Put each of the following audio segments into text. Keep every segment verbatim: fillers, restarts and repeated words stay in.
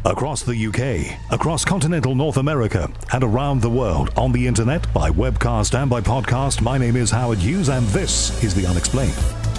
Across the U K, across continental North America, and around the world on the internet, by webcast and by podcast, my name is Howard Hughes, and this is The Unexplained.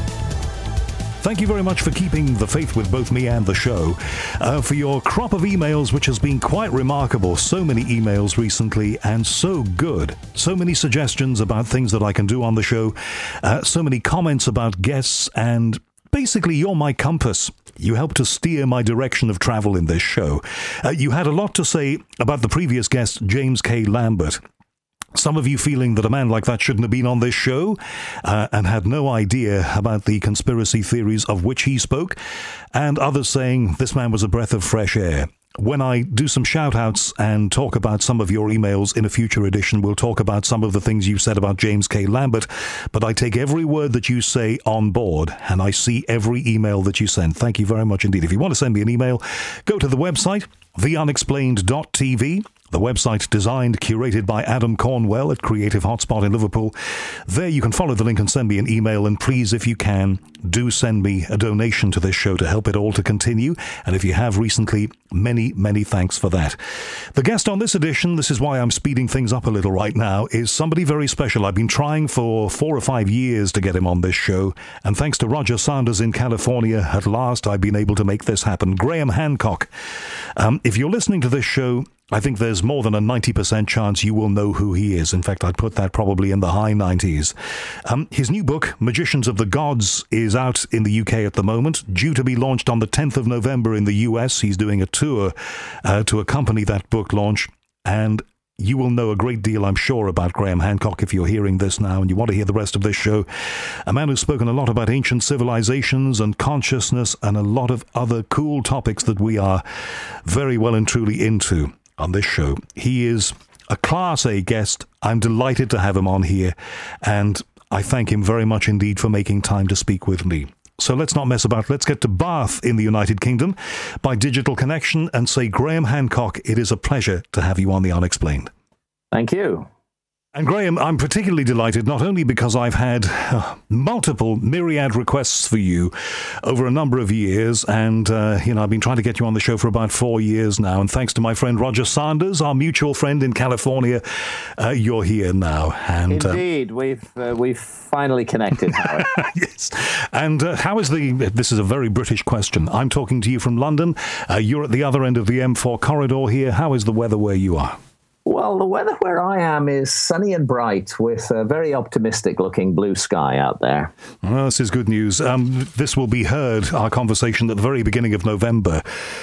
Thank you very much for keeping the faith with both me and the show, uh, for your crop of emails, which has been quite remarkable. So many emails recently, and so good. So many suggestions about things that I can do on the show, uh, so many comments about guests, and basically, you're my compass. You help to steer my direction of travel in this show. Uh, you had a lot to say about the previous guest, James K. Lambert. Some of you feeling that a man like that shouldn't have been on this show, uh, and had no idea about the conspiracy theories of which he spoke, and others saying this man was a breath of fresh air. When I do some shout-outs and talk about some of your emails in a future edition, we'll talk about some of the things you said about James K. Lambert, but I take every word that you say on board, and I see every email that you send. Thank you very much indeed. If you want to send me an email, go to the website, the unexplained dot t v. The website designed, curated by Adam Cornwell at Creative Hotspot in Liverpool. There you can follow the link and send me an email, and please, if you can, do send me a donation to this show to help it all to continue. And if you have recently, many, many thanks for that. The guest on this edition, this is why I'm speeding things up a little right now, is somebody very special. I've been trying for four or five years to get him on this show, and thanks to Roger Sanders in California, at last I've been able to make this happen. Graham Hancock. Um, if you're listening to this show, I think there's more than a ninety percent chance you will know who he is. In fact, I'd put that probably in the high nineties. Um, his new book, Magicians of the Gods, is out in the U K at the moment, due to be launched on the tenth of November in the U S. He's doing a tour uh, to accompany that book launch, and you will know a great deal, I'm sure, about Graham Hancock if you're hearing this now and you want to hear the rest of this show. A man who's spoken a lot about ancient civilizations and consciousness and a lot of other cool topics that we are very well and truly into on this show. He is a Class A guest. I'm delighted to have him on here, and I thank him very much indeed for making time to speak with me. So let's not mess about. Let's get to Bath in the United Kingdom by digital connection and say, Graham Hancock, it is a pleasure to have you on The Unexplained. Thank you. And Graham, I'm particularly delighted, not only because I've had uh, multiple myriad requests for you over a number of years, and, uh, you know, I've been trying to get you on the show for about four years now, and thanks to my friend Roger Sanders, our mutual friend in California, uh, you're here now. And, Indeed, uh, we've uh, we've finally connected, Howard. Yes. And uh, how is the, this is a very British question, I'm talking to you from London, uh, you're at the other end of the M four corridor here, how is the weather where you are? Well, the weather where I am is sunny and bright with a very optimistic-looking blue sky out there. Well, this is good news. Um, this will be heard, our conversation, at the very beginning of November.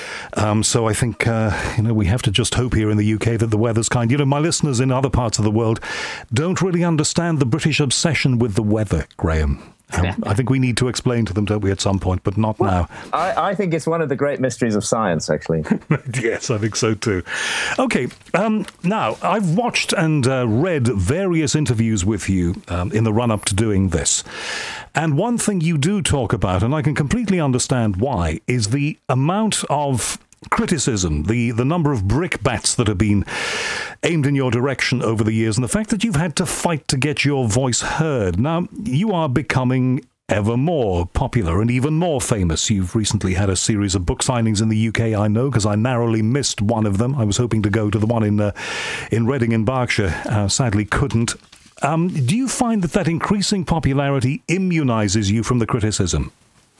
Um, so I think, uh, you know, we have to just hope here in the U K that the weather's kind. You know, my listeners in other parts of the world don't really understand the British obsession with the weather, Graham. Um, I think we need to explain to them, don't we, at some point, but not well, now. I, I think it's one of the great mysteries of science, actually. Yes, I think so too. Okay, um, now, I've watched and uh, read various interviews with you um, in the run-up to doing this. And one thing you do talk about, and I can completely understand why, is the amount of criticism, the, the number of brickbats that have been aimed in your direction over the years, and the fact that you've had to fight to get your voice heard. Now, you are becoming ever more popular and even more famous. You've recently had a series of book signings in the U K, I know, because I narrowly missed one of them. I was hoping to go to the one in, uh, in Reading in Berkshire. Uh, sadly couldn't. Um, do you find that that increasing popularity immunizes you from the criticism?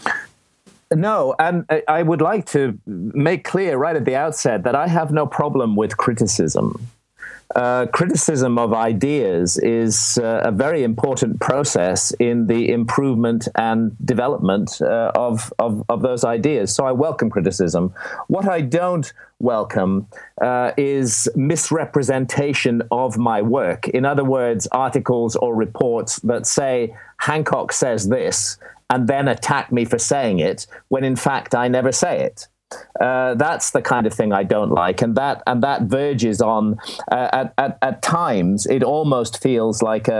No, and I would like to make clear right at the outset that I have no problem with criticism. Uh, criticism of ideas is uh, a very important process in the improvement and development uh, of, of, of those ideas. So I welcome criticism. What I don't welcome uh, is misrepresentation of my work. In other words, articles or reports that say Hancock says this and then attack me for saying it, when in fact I never say it. Uh, that's the kind of thing I don't like, and that and that verges on uh, at, at at times it almost feels like a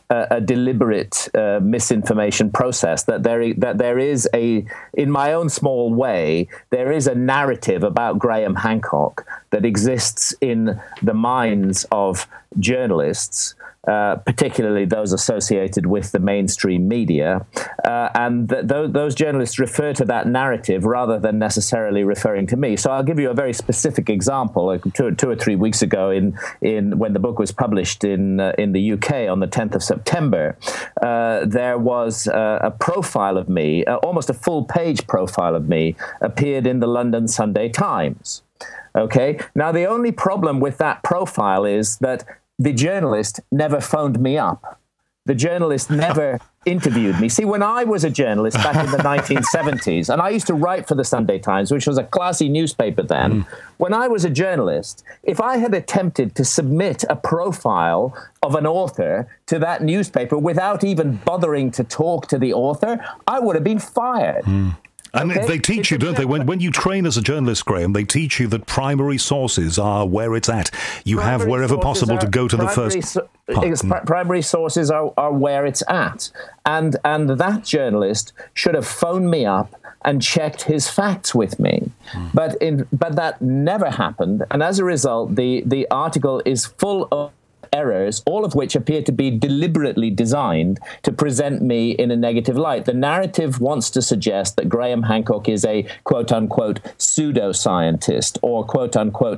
a, a deliberate uh, misinformation process, that there that there is a, in my own small way, there is a narrative about Graham Hancock that exists in the minds of journalists, uh, particularly those associated with the mainstream media, uh, and th- th- those journalists refer to that narrative rather than necessarily referring to me. So I'll give you a very specific example. Like two, two or three weeks ago, in in when the book was published in uh, in the U K on the tenth of September, uh, there was uh, a profile of me, uh, almost a full page profile of me, appeared in the London Sunday Times. Okay. Now, the only problem with that profile is that the journalist never phoned me up. The journalist never interviewed me. See, when I was a journalist back in the nineteen seventies, and I used to write for the Sunday Times, which was a classy newspaper then, mm. when I was a journalist, if I had attempted to submit a profile of an author to that newspaper without even bothering to talk to the author, I would have been fired. Mm. And okay. they teach it's you, don't they? When when you train as a journalist, Graham, they teach you that primary sources are where it's at. You primary have wherever possible are, to go to the first. So, pri- primary sources are, are where it's at. And and that journalist should have phoned me up and checked his facts with me. Hmm. But in but that never happened. And as a result, the, the article is full of errors, all of which appear to be deliberately designed to present me in a negative light. The narrative wants to suggest that Graham Hancock is a quote-unquote pseudo-scientist or quote-unquote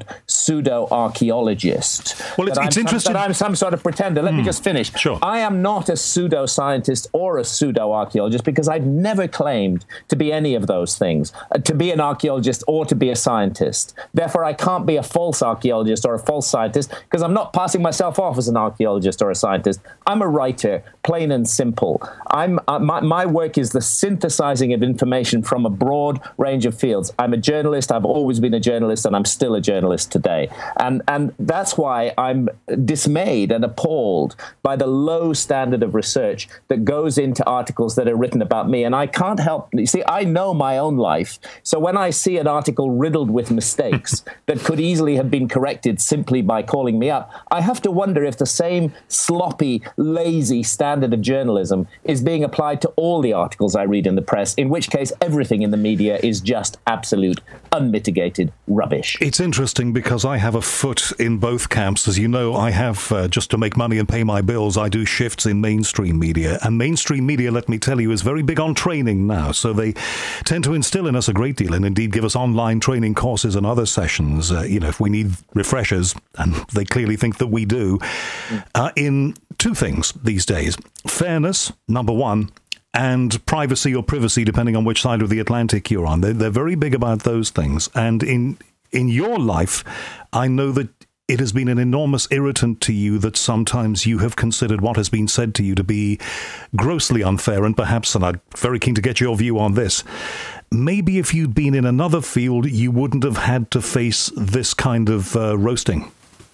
pseudo-archaeologist. Well, it's, that, it's I'm interesting. Some, that I'm some sort of pretender. Let mm. me just finish. Sure. I am not a pseudo-scientist or a pseudo-archaeologist because I've never claimed to be any of those things, uh, to be an archaeologist or to be a scientist. Therefore, I can't be a false archaeologist or a false scientist because I'm not passing myself off as an archaeologist or a scientist. I'm a writer, plain and simple. I'm uh, my, my work is the synthesizing of information from a broad range of fields. I'm a journalist. I've always been a journalist, and I'm still a journalist today. And and that's why I'm dismayed and appalled by the low standard of research that goes into articles that are written about me. And I can't help, you see, I know my own life. So when I see an article riddled with mistakes that could easily have been corrected simply by calling me up, I have to wonder if the same sloppy, lazy standard of journalism is being applied to all the articles I read in the press, in which case everything in the media is just absolute, unmitigated rubbish. It's interesting because I have a foot in both camps. As you know, I have, uh, just to make money and pay my bills, I do shifts in mainstream media. And mainstream media, let me tell you, is very big on training now. So they tend to instill in us a great deal and indeed give us online training courses and other sessions, uh, you know, if we need refreshers, and they clearly think that we do. Uh, in two things these days. Fairness, number one, and privacy or privacy, depending on which side of the Atlantic you're on. They're, they're very big about those things. And in in your life, I know that it has been an enormous irritant to you that sometimes you have considered what has been said to you to be grossly unfair, and perhaps, and I'm very keen to get your view on this, maybe if you'd been in another field, you wouldn't have had to face this kind of uh, roasting.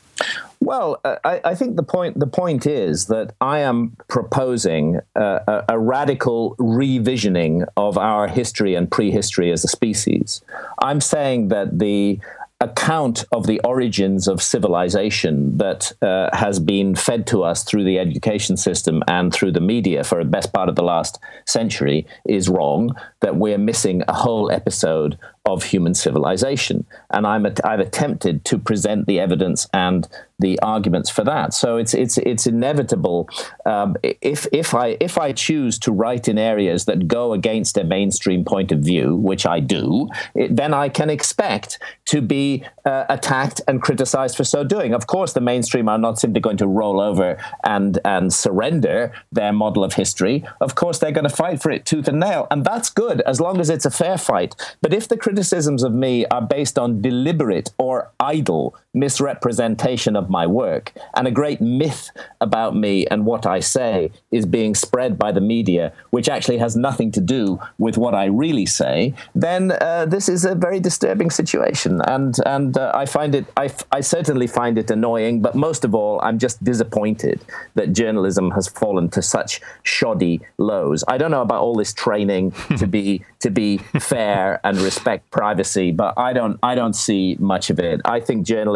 Well, uh, I, I think the point the point is that I am proposing uh, a, a radical revisioning of our history and prehistory as a species. I'm saying that the account of the origins of civilization that uh, has been fed to us through the education system and through the media for the best part of the last century is wrong, that we're missing a whole episode of human civilization. And I'm at, I've attempted to present the evidence and the arguments for that. So it's it's it's inevitable. Um, if if I if I choose to write in areas that go against a mainstream point of view, which I do, it, then I can expect to be uh, attacked and criticized for so doing. Of course, the mainstream are not simply going to roll over and and surrender their model of history. Of course, they're going to fight for it tooth and nail, and that's good as long as it's a fair fight. But if the criticisms of me are based on deliberate or idle misrepresentation of my work, and a great myth about me and what I say is being spread by the media, which actually has nothing to do with what I really say, then uh, this is a very disturbing situation. And and uh, I find it, I, I certainly find it annoying, but most of all, I'm just disappointed that journalism has fallen to such shoddy lows. I don't know about all this training to be to be fair and respect privacy, but I don't I don't see much of it. I think journalists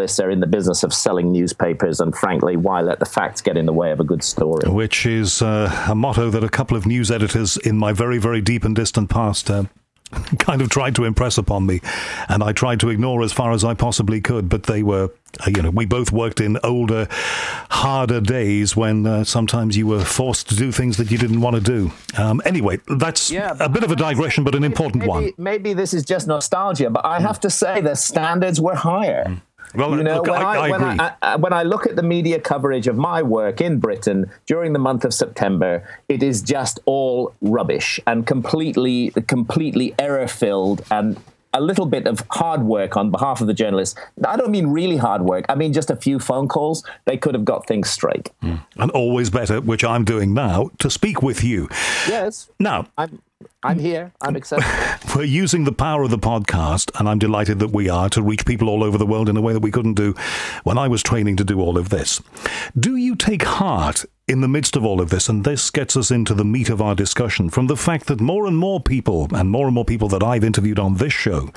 journalists are in the business of selling newspapers, and frankly, why let the facts get in the way of a good story? Which is uh, a motto that a couple of news editors in my very, very deep and distant past uh, kind of tried to impress upon me, and I tried to ignore as far as I possibly could, but they were, uh, you know, we both worked in older, harder days when uh, sometimes you were forced to do things that you didn't want to do. Um, anyway, that's yeah, a bit of a digression, but an important maybe, one. Maybe this is just nostalgia, but I have to say the standards were higher. Mm. Well, you know, look, when I, I, I when agree. I, I, when I look at the media coverage of my work in Britain during the month of September, it is just all rubbish and completely, completely error-filled, and a little bit of hard work on behalf of the journalists. I don't mean really hard work. I mean just a few phone calls. They could have got things straight. Mm. And always better, which I'm doing now, to speak with you. Yes. Now, I'm I'm here. I'm excited. We're using the power of the podcast, and I'm delighted that we are, to reach people all over the world in a way that we couldn't do when I was training to do all of this. Do you take heart in the midst of all of this, and this gets us into the meat of our discussion, from the fact that more and more people, and more and more people that I've interviewed on this show,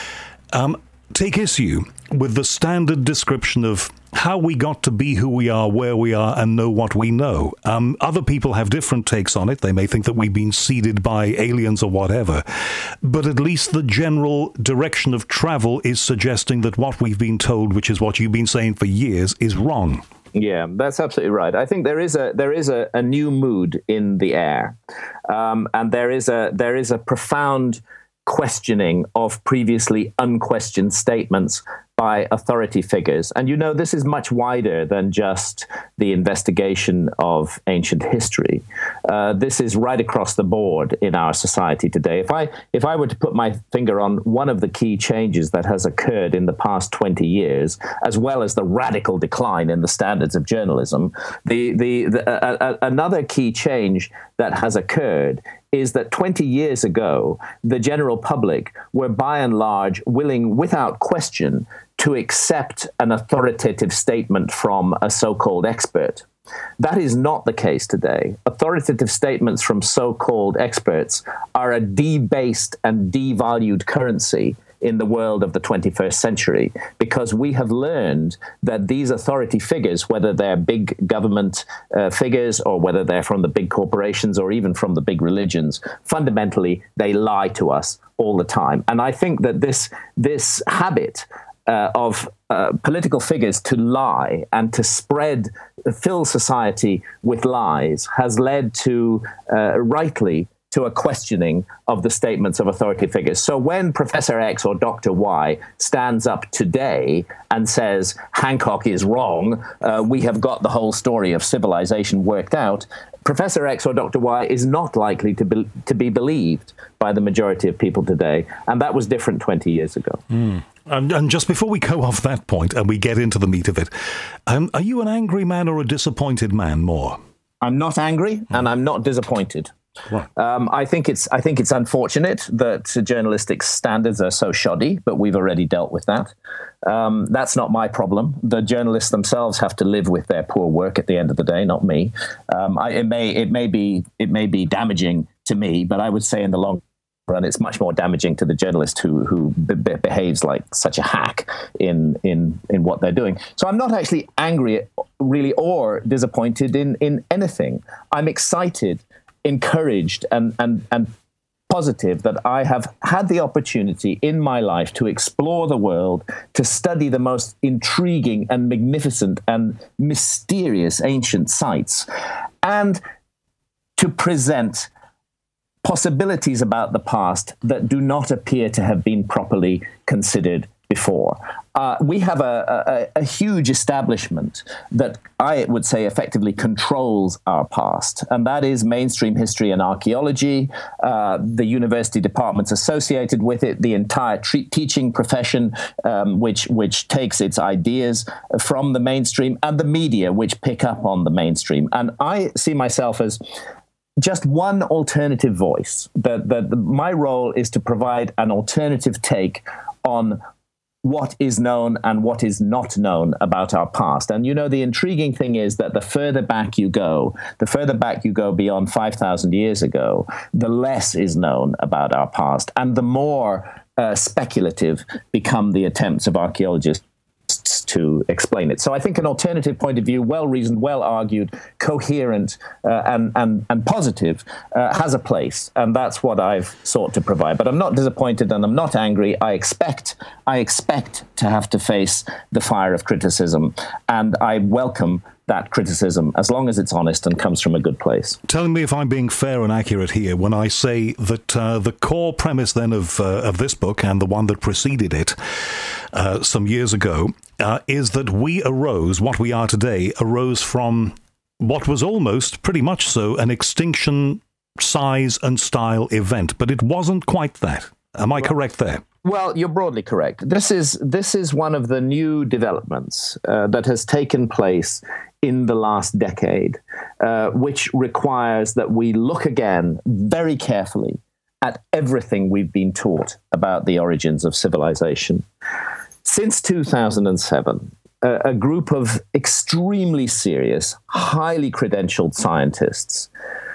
um, take issue with the standard description of how we got to be who we are, where we are, and know what we know. Um, other people have different takes on it. They may think that we've been seeded by aliens or whatever, but at least the general direction of travel is suggesting that what we've been told, which is what you've been saying for years, is wrong. Yeah, that's absolutely right. I think there is a there is a, a new mood in the air, um, and there is a there is a profound questioning of previously unquestioned statements by authority figures. And you know, this is much wider than just the investigation of ancient history. Uh, this is right across the board in our society today. If I if I were to put my finger on one of the key changes that has occurred in the past twenty years, as well as the radical decline in the standards of journalism, the the, the uh, uh, another key change that has occurred is that twenty years ago, the general public were by and large willing, without question, to accept an authoritative statement from a so-called expert. That is not the case today. Authoritative statements from so-called experts are a debased and devalued currency in the world of the twenty-first century, because we have learned that these authority figures, whether they're big government uh, figures or whether they're from the big corporations or even from the big religions, fundamentally, they lie to us all the time. And I think that this, this habit uh, of uh, political figures to lie and to spread, fill society with lies has led to, uh, rightly, to a questioning of the statements of authority figures. So when Professor X or Doctor Y stands up today and says, Hancock is wrong, uh, we have got the whole story of civilization worked out, Professor X or Doctor Y is not likely to be, to be believed by the majority of people today. And that was different twenty years ago. Mm. And, and just before we go off that point and we get into the meat of it, um, are you an angry man or a disappointed man more? I'm not angry mm. and I'm not disappointed. Right. Um, I think it's I think it's unfortunate that journalistic standards are so shoddy, but we've already dealt with that. Um, that's not my problem. The journalists themselves have to live with their poor work at the end of the day, not me. Um, I, it may it may be it may be damaging to me, but I would say in the long run, it's much more damaging to the journalist who who be- behaves like such a hack in in in what they're doing. So I'm not actually angry, really, or disappointed in in anything. I'm excited, encouraged and, and, and positive that I have had the opportunity in my life to explore the world, to study the most intriguing and magnificent and mysterious ancient sites, and to present possibilities about the past that do not appear to have been properly considered before. Uh, we have a, a, a huge establishment that I would say effectively controls our past, and that is mainstream history and archaeology, uh, the university departments associated with it, the entire tre- teaching profession, um, which which takes its ideas from the mainstream, and the media, which pick up on the mainstream. And I see myself as just one alternative voice. That that my role is to provide an alternative take on what is known and what is not known about our past. And, you know, the intriguing thing is that the further back you go, the further back you go beyond five thousand years ago, the less is known about our past. And the more uh, speculative become the attempts of archaeologists to explain it. So I think an alternative point of view, well-reasoned, well-argued, coherent, uh, and, and, and positive, uh, has a place, and that's what I've sought to provide. But I'm not disappointed and I'm not angry. I expect, I expect to have to face the fire of criticism, and I welcome that criticism, as long as it's honest and comes from a good place. Tell me if I'm being fair and accurate here when I say that uh, the core premise then of uh, of this book and the one that preceded it uh, some years ago uh, is that we arose, what we are today, arose from what was almost pretty much so an extinction size and style event, but it wasn't quite that. Am I correct there? Well, you're broadly correct. This is this is one of the new developments uh, that has taken place in the last decade, uh, which requires that we look again very carefully at everything we've been taught about the origins of civilization. Since two thousand seven, a, a group of extremely serious, highly credentialed scientists,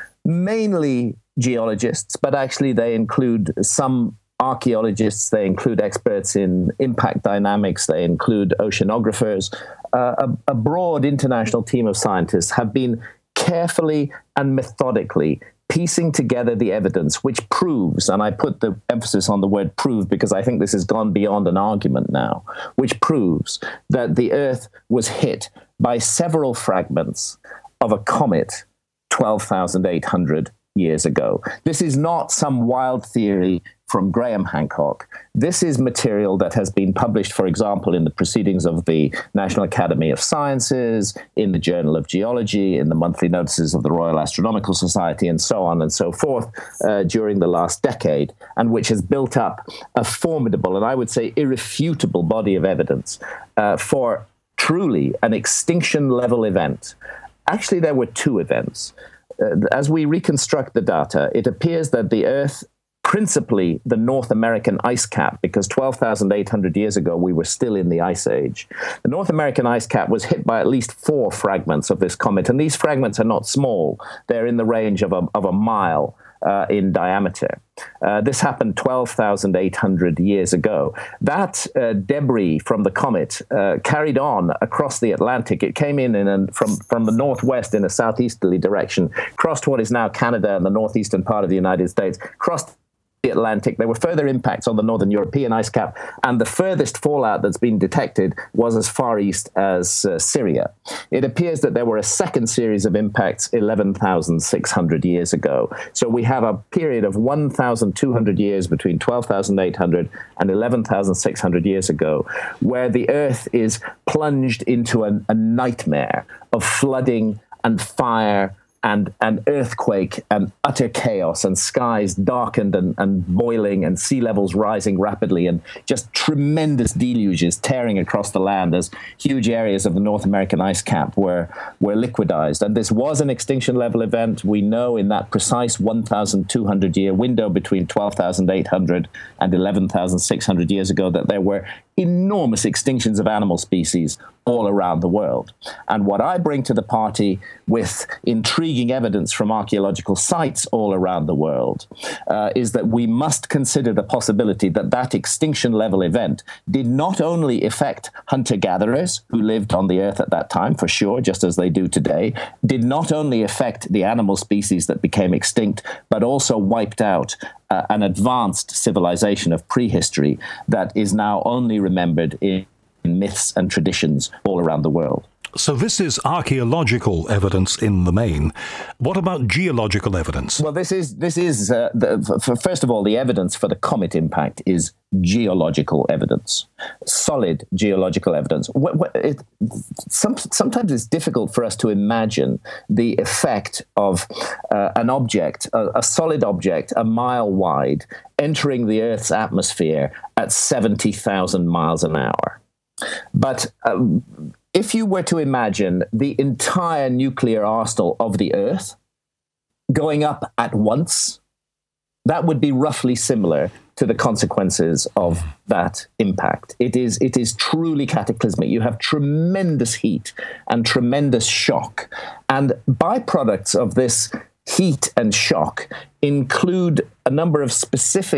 mainly geologists, but actually they include some archaeologists, they include experts in impact dynamics, they include oceanographers. Uh, a, a broad international team of scientists have been carefully and methodically piecing together the evidence which proves, and I put the emphasis on the word prove because I think this has gone beyond an argument now, which proves that the Earth was hit by several fragments of a comet twelve thousand eight hundred years ago. This is not some wild theory from Graham Hancock. This is material that has been published, for example, in the Proceedings of the National Academy of Sciences, in the Journal of Geology, in the monthly notices of the Royal Astronomical Society, and so on and so forth uh, during the last decade, and which has built up a formidable and I would say irrefutable body of evidence uh, for truly an extinction-level event. Actually, there were two events. Uh, as we reconstruct the data, it appears that the Earth, principally the North American ice cap, because twelve thousand eight hundred years ago we were still in the Ice Age. The North American ice cap was hit by at least four fragments of this comet, and these fragments are not small. They're in the range of a, of a mile uh, in diameter. Uh, this happened twelve thousand eight hundred years ago. That uh, debris from the comet uh, carried on across the Atlantic. It came in, in a, from, from the northwest in a southeasterly direction, crossed what is now Canada and the northeastern part of the United States, crossed the Atlantic. There were further impacts on the northern European ice cap, and the furthest fallout that's been detected was as far east as uh, Syria. It appears that there were a second series of impacts eleven thousand six hundred years ago. So we have a period of one thousand two hundred years between twelve thousand eight hundred and eleven thousand six hundred years ago, where the Earth is plunged into a, a nightmare of flooding and fire and an earthquake and utter chaos and skies darkened and, and boiling and sea levels rising rapidly and just tremendous deluges tearing across the land as huge areas of the North American ice cap were, were liquidized. And this was an extinction level event. We know in that precise one thousand two hundred year window between twelve thousand eight hundred and eleven thousand six hundred years ago that there were enormous extinctions of animal species all around the world. And what I bring to the party with intriguing evidence from archaeological sites all around the world uh, is that we must consider the possibility that that extinction level event did not only affect hunter-gatherers who lived on the Earth at that time, for sure, just as they do today, did not only affect the animal species that became extinct, but also wiped out uh, an advanced civilization of prehistory that is now only remembered in myths and traditions all around the world. So this is archaeological evidence in the main. What about geological evidence? Well, this is this is uh, the, for, first of all, the evidence for the comet impact is geological evidence, solid geological evidence. It, some, sometimes it's difficult for us to imagine the effect of uh, an object, a, a solid object, a mile wide, entering the Earth's atmosphere at seventy thousand miles an hour. But um, if you were to imagine the entire nuclear arsenal of the Earth going up at once, that would be roughly similar to the consequences of that impact. It is, it is truly cataclysmic. You have tremendous heat and tremendous shock. And byproducts of this heat and shock include a number of specific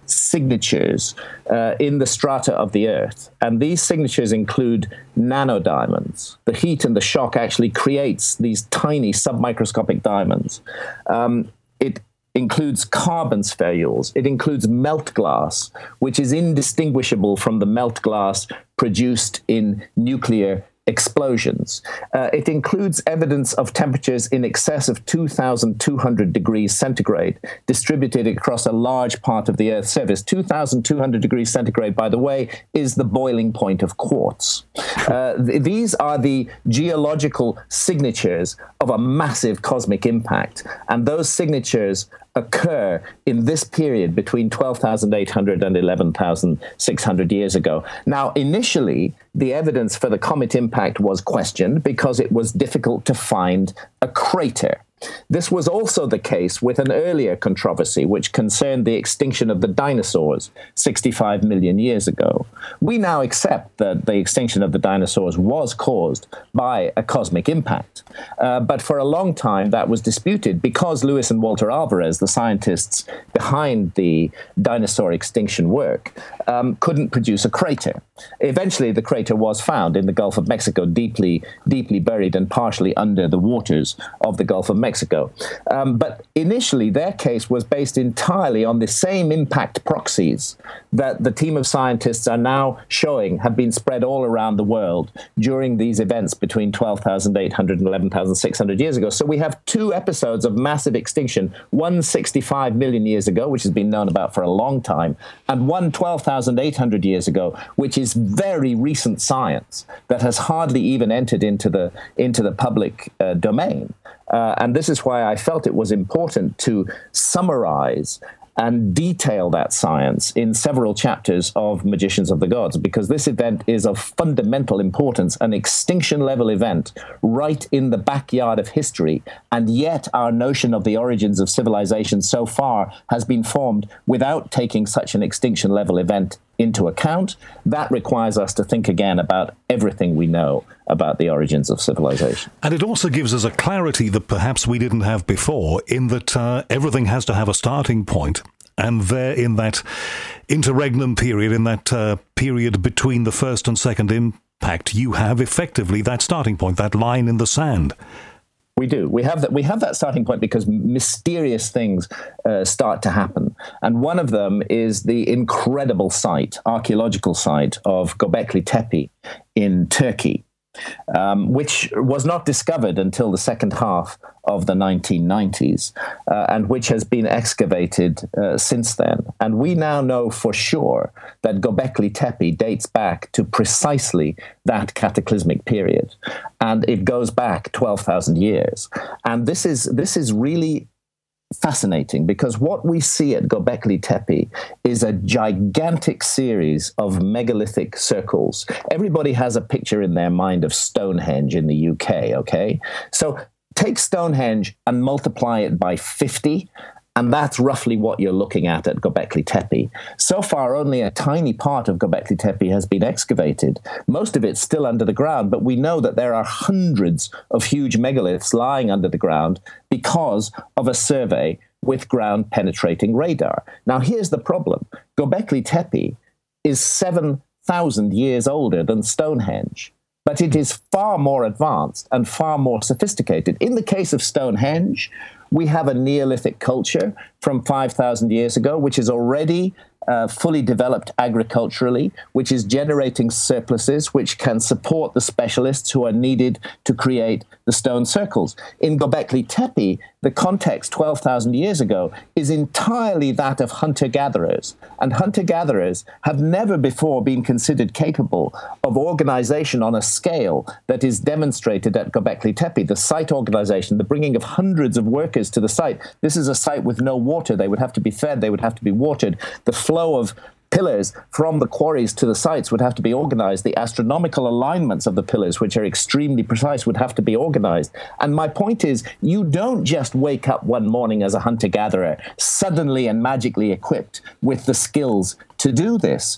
signatures uh, in the strata of the Earth. And these signatures include nanodiamonds. The heat and the shock actually creates these tiny submicroscopic diamonds. Um, it includes carbon spherules. It includes melt glass, which is indistinguishable from the melt glass produced in nuclear explosions. Uh, it includes evidence of temperatures in excess of two thousand two hundred degrees centigrade distributed across a large part of the Earth's surface. two thousand two hundred degrees centigrade, by the way, is the boiling point of quartz. Uh, th- these are the geological signatures of a massive cosmic impact, and those signatures occur in this period between twelve thousand eight hundred and eleven thousand six hundred years ago. Now, initially, the evidence for the comet impact was questioned because it was difficult to find a crater. This was also the case with an earlier controversy, which concerned the extinction of the dinosaurs sixty-five million years ago. We now accept that the extinction of the dinosaurs was caused by a cosmic impact. Uh, but for a long time, that was disputed because Lewis and Walter Alvarez, the scientists behind the dinosaur extinction work, um, couldn't produce a crater. Eventually, the crater was found in the Gulf of Mexico, deeply, deeply buried and partially under the waters of the Gulf of Mexico. Mexico. Um, but initially, their case was based entirely on the same impact proxies that the team of scientists are now showing have been spread all around the world during these events between twelve thousand eight hundred and eleven thousand six hundred years ago. So we have two episodes of massive extinction, one sixty-five million years ago, which has been known about for a long time, and one twelve thousand eight hundred years ago, which is very recent science that has hardly even entered into the, into the public uh, domain. Uh, and this is why I felt it was important to summarize and detail that science in several chapters of Magicians of the Gods, because this event is of fundamental importance, an extinction-level event right in the backyard of history, and yet our notion of the origins of civilization so far has been formed without taking such an extinction-level event into account. That requires us to think again about everything we know about the origins of civilization. And it also gives us a clarity that perhaps we didn't have before, in that uh, everything has to have a starting point. And there, in that interregnum period, in that uh, period between the first and second impact, you have effectively that starting point, that line in the sand. We do. We have that. We have that starting point because mysterious things uh, start to happen, and one of them is the incredible site, archaeological site of Göbekli Tepe in Turkey, um, which was not discovered until the second half of the nineteen nineties, uh, and which has been excavated uh, since then. And we now know for sure that Göbekli Tepe dates back to precisely that cataclysmic period, and it goes back twelve thousand years. And this is this is really fascinating, because what we see at Göbekli Tepe is a gigantic series of megalithic circles. Everybody has a picture in their mind of Stonehenge in the U K, okay? So take Stonehenge and multiply it by fifty, and that's roughly what you're looking at at Göbekli Tepe. So far, only a tiny part of Göbekli Tepe has been excavated. Most of it's still under the ground, but we know that there are hundreds of huge megaliths lying under the ground because of a survey with ground-penetrating radar. Now, here's the problem. Göbekli Tepe is seven thousand years older than Stonehenge, but it is far more advanced and far more sophisticated. In the case of Stonehenge, we have a Neolithic culture from five thousand years ago, which is already uh, fully developed agriculturally, which is generating surpluses, which can support the specialists who are needed to create the stone circles. In Göbekli Tepe, the context twelve thousand years ago is entirely that of hunter-gatherers. And hunter-gatherers have never before been considered capable of organization on a scale that is demonstrated at Göbekli Tepe. The site organization, the bringing of hundreds of workers to the site. This is a site with no water. They would have to be fed. They would have to be watered. The flow of pillars from the quarries to the sites would have to be organized. The astronomical alignments of the pillars, which are extremely precise, would have to be organized. And my point is, you don't just wake up one morning as a hunter-gatherer, suddenly and magically equipped with the skills to do this.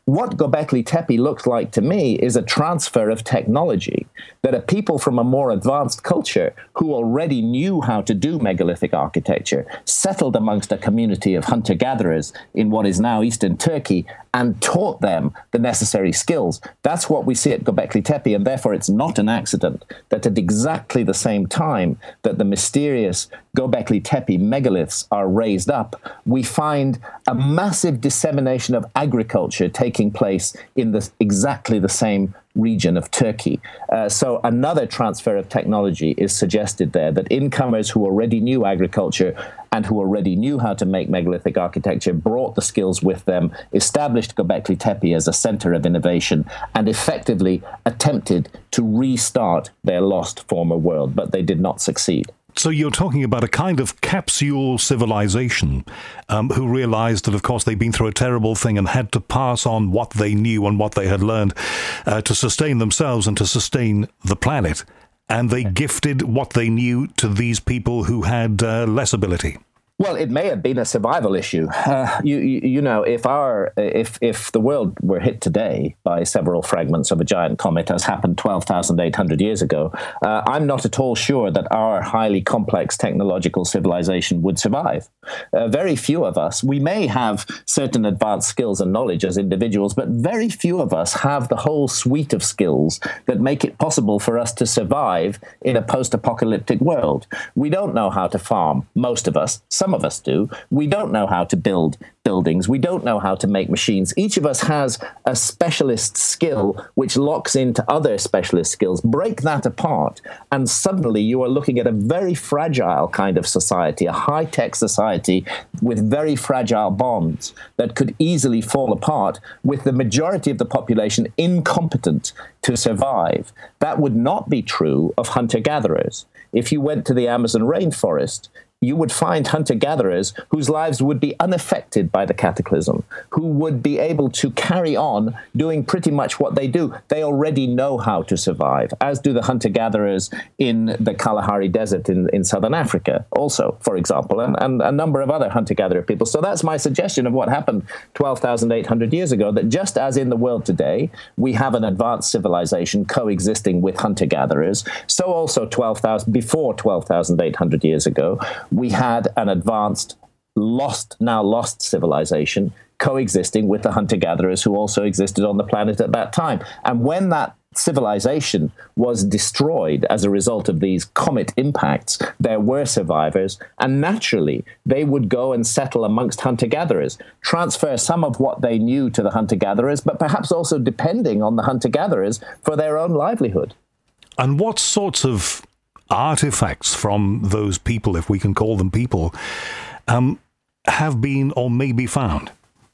What Göbekli Tepe looks like to me is a transfer of technology, that a people from a more advanced culture who already knew how to do megalithic architecture settled amongst a community of hunter-gatherers in what is now eastern Turkey and taught them the necessary skills. That's what we see at Göbekli Tepe, and therefore it's not an accident that at exactly the same time that the mysterious Göbekli Tepe megaliths are raised up, we find a massive dissemination of agriculture taking place in the, exactly the same region of Turkey. Uh, so another transfer of technology is suggested there, that incomers who already knew agriculture and who already knew how to make megalithic architecture brought the skills with them, established Göbekli Tepe as a center of innovation, and effectively attempted to restart their lost former world, but they did not succeed. So you're talking about a kind of capsule civilization um, who realized that, of course, they'd been through a terrible thing and had to pass on what they knew and what they had learned uh, to sustain themselves and to sustain the planet. And they gifted what they knew to these people who had uh, less ability. Well, it may have been a survival issue. Uh, you, you, you know, if our if if the world were hit today by several fragments of a giant comet, as happened twelve thousand eight hundred years ago, uh, I'm not at all sure that our highly complex technological civilization would survive. Uh, very few of us. We may have certain advanced skills and knowledge as individuals, but very few of us have the whole suite of skills that make it possible for us to survive in a post-apocalyptic world. We don't know how to farm, most of us. Some of us do. We don't know how to build buildings. We don't know how to make machines. Each of us has a specialist skill which locks into other specialist skills. Break that apart, and suddenly you are looking at a very fragile kind of society, a high-tech society with very fragile bonds that could easily fall apart with the majority of the population incompetent to survive. That would not be true of hunter-gatherers. If you went to the Amazon rainforest, you would find hunter-gatherers whose lives would be unaffected by the cataclysm, who would be able to carry on doing pretty much what they do. They already know how to survive, as do the hunter-gatherers in the Kalahari Desert in, in southern Africa also, for example, and, and a number of other hunter-gatherer people. So that's my suggestion of what happened twelve thousand eight hundred years ago, that just as in the world today, we have an advanced civilization coexisting with hunter-gatherers, so also twelve thousand, before twelve thousand eight hundred years ago, we had an advanced, lost, now lost civilization coexisting with the hunter-gatherers who also existed on the planet at that time. And when that civilization was destroyed as a result of these comet impacts, there were survivors, and naturally they would go and settle amongst hunter-gatherers, transfer some of what they knew to the hunter-gatherers, but perhaps also depending on the hunter-gatherers for their own livelihood. And what sorts of artifacts from those people, if we can call them people, um, have been or may be found?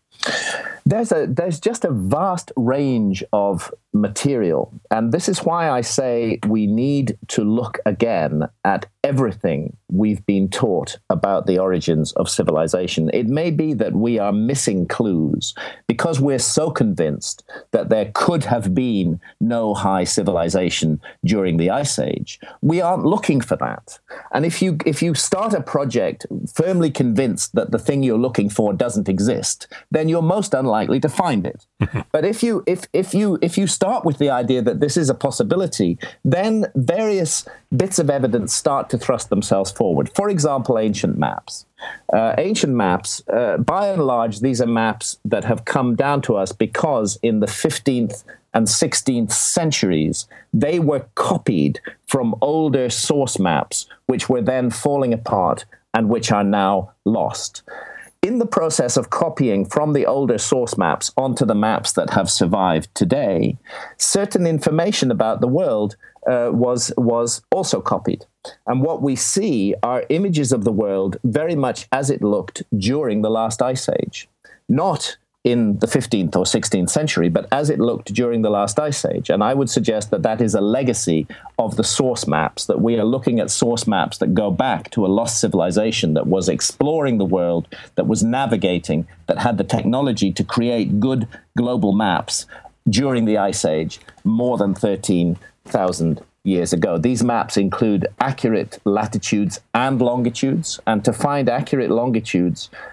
There's a there's just a vast range of material, and this is why I say we need to look again at everything we've been taught about the origins of civilization. It may be that we are missing clues because we're so convinced that there could have been no high civilization during the Ice Age. We aren't looking for that. And if you if you start a project firmly convinced that the thing you're looking for doesn't exist, then you're most unlikely to find it. But if you if if you if you start with the idea that this is a possibility, then various bits of evidence start to thrust themselves forward. For example, ancient maps. Uh, ancient maps, uh, by and large, these are maps that have come down to us because in the fifteenth and sixteenth centuries, they were copied from older source maps, which were then falling apart and which are now lost. In the process of copying from the older source maps onto the maps that have survived today, certain information about the world uh, was, was also copied. And what we see are images of the world very much as it looked during the last Ice Age. Not in the fifteenth or sixteenth century, but as it looked during the last Ice Age. And I would suggest that that is a legacy of the source maps, that we are looking at source maps that go back to a lost civilization that was exploring the world, that was navigating, that had the technology to create good global maps during the Ice Age more than thirteen thousand years ago. These maps include accurate latitudes and longitudes, and to find accurate longitudes,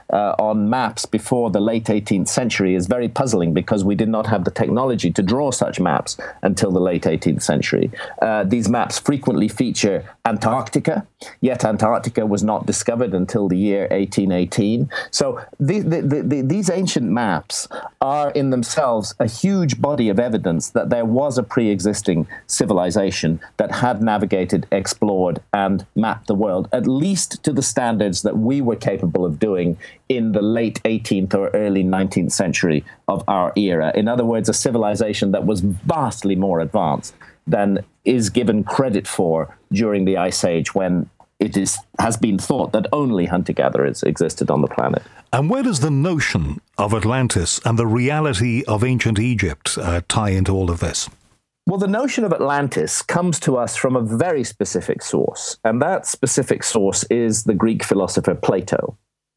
uh, on maps before the late eighteenth century is very puzzling, because we did not have the technology to draw such maps until the late eighteenth century. Uh, these maps frequently feature Antarctica, yet Antarctica was not discovered until the year eighteen eighteen. So the, the, the, the, these ancient maps are in themselves a huge body of evidence that there was a pre-existing civilization that had navigated, explored, and mapped the world, at least to the standards that we were capable of doing in the late eighteenth or early nineteenth century of our era. In other words, a civilization that was vastly more advanced than is given credit for during the Ice Age, when it is has been thought that only hunter-gatherers existed on the planet. And where does the notion of Atlantis and the reality of ancient Egypt uh, tie into all of this? Well, the notion of Atlantis comes to us from a very specific source, and that specific source is the Greek philosopher Plato.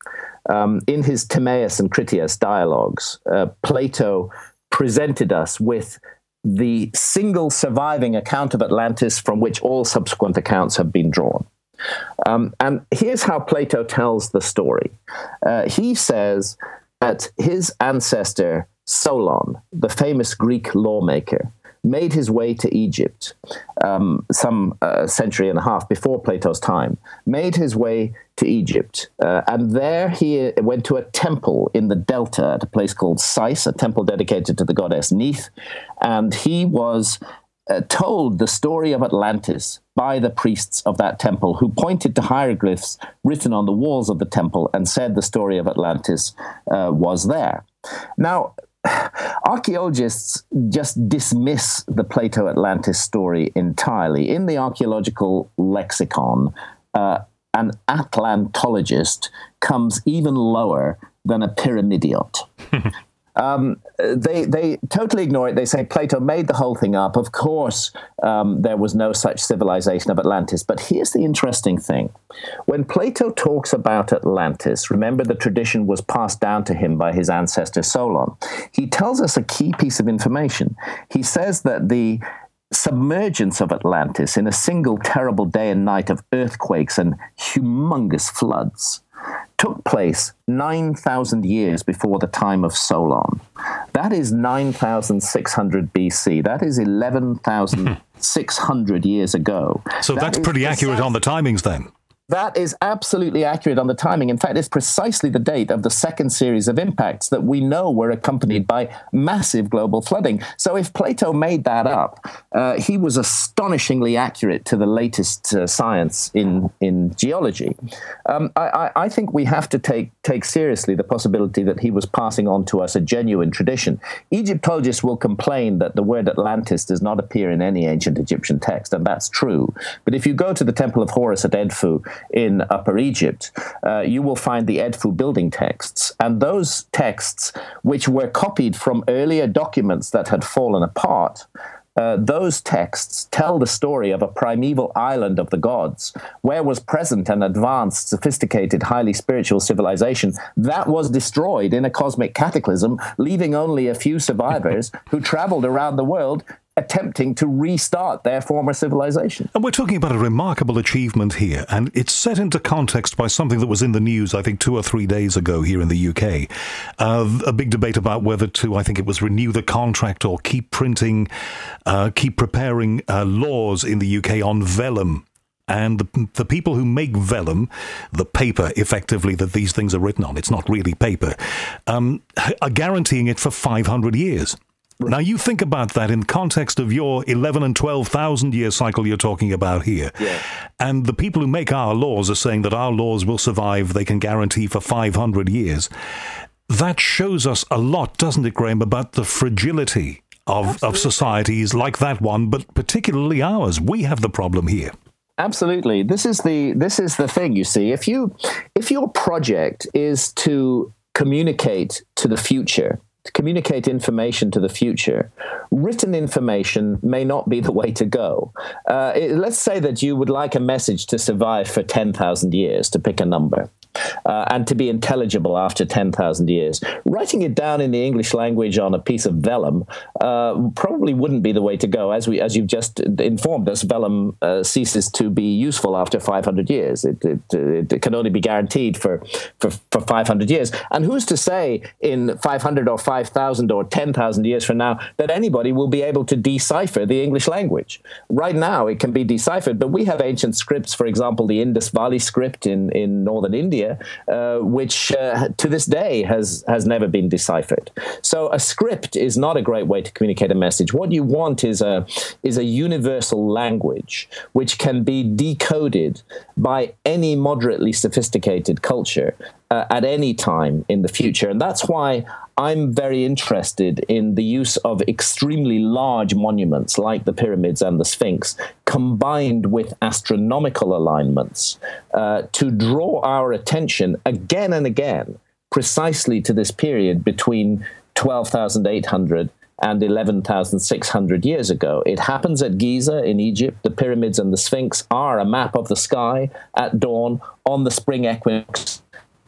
Um, in his Timaeus and Critias dialogues, uh, Plato presented us with the single surviving account of Atlantis from which all subsequent accounts have been drawn. Um, and here's how Plato tells the story. Uh, he says that his ancestor Solon, the famous Greek lawmaker, made his way to Egypt um, some uh, century and a half before Plato's time, made his way to Egypt. Uh, and there he went to a temple in the Delta at a place called Sais, a temple dedicated to the goddess Neith. And he was uh, told the story of Atlantis by the priests of that temple, who pointed to hieroglyphs written on the walls of the temple and said the story of Atlantis uh, was there. Now, archaeologists just dismiss the Plato-Atlantis story entirely. In the archaeological lexicon, uh, an Atlantologist comes even lower than a pyramidiot. Um, they they totally ignore it. They say Plato made the whole thing up. Of course, um, there was no such civilization of Atlantis. But here's the interesting thing. When Plato talks about Atlantis, remember the tradition was passed down to him by his ancestor Solon. He tells us a key piece of information. He says that the submergence of Atlantis in a single terrible day and night of earthquakes and humongous floods took place nine thousand years before the time of Solon. That is nine thousand six hundred B C. That is eleven thousand six hundred years ago. So that that's pretty accurate on the timings then. That is absolutely accurate on the timing. In fact, it's precisely the date of the second series of impacts that we know were accompanied by massive global flooding. So if Plato made that up, uh, he was astonishingly accurate to the latest uh, science in, in geology. Um, I, I think we have to take, take seriously the possibility that he was passing on to us a genuine tradition. Egyptologists will complain that the word Atlantis does not appear in any ancient Egyptian text, and that's true. But if you go to the Temple of Horus at Edfu, in Upper Egypt, uh, you will find the Edfu building texts. And those texts, which were copied from earlier documents that had fallen apart, uh, those texts tell the story of a primeval island of the gods, where was present an advanced, sophisticated, highly spiritual civilization that was destroyed in a cosmic cataclysm, leaving only a few survivors who traveled around the world attempting to restart their former civilization. And we're talking about a remarkable achievement here, and it's set into context by something that was in the news, I think, two or three days ago here in the U K. Uh, a big debate about whether to, I think it was renew the contract or keep printing, uh, keep preparing uh, laws in the U K on vellum. And the, the people who make vellum, the paper, effectively, that these things are written on, it's not really paper, um, are guaranteeing it for five hundred years. Now, you think about that in context of your eleven and twelve thousand year cycle you're talking about here. Yeah. And the people who make our laws are saying that our laws will survive, they can guarantee for five hundred years. That shows us a lot, doesn't it, Graham, about the fragility of, of societies like that one, but particularly ours. We have the problem here. Absolutely. This is the this is the thing, you see. If you if your project is to communicate to the future, to communicate information to the future, written information may not be the way to go. Uh, it, let's say that you would like a message to survive for ten thousand years, to pick a number. uh, and to be intelligible after ten thousand years. Writing it down in the English language on a piece of vellum uh, probably wouldn't be the way to go. As we, as you've just informed us, vellum uh, ceases to be useful after five hundred years. It, it, it can only be guaranteed for, for, for five hundred years. And who's to say in five hundred or five thousand or ten thousand years from now that anybody will be able to decipher the English language? Right now, it can be deciphered, but we have ancient scripts, for example, the Indus Valley script in, in northern India, uh, which uh, to this day has, has never been deciphered. So a script is not a great way to communicate a message. What you want is a, is a universal language which can be decoded by any moderately sophisticated culture uh, at any time in the future. And that's why I'm very interested in the use of extremely large monuments like the pyramids and the Sphinx, combined with astronomical alignments, uh, to draw our attention again and again precisely to this period between twelve thousand eight hundred and eleven thousand six hundred years ago. It happens at Giza in Egypt. The pyramids and the Sphinx are a map of the sky at dawn on the spring equinox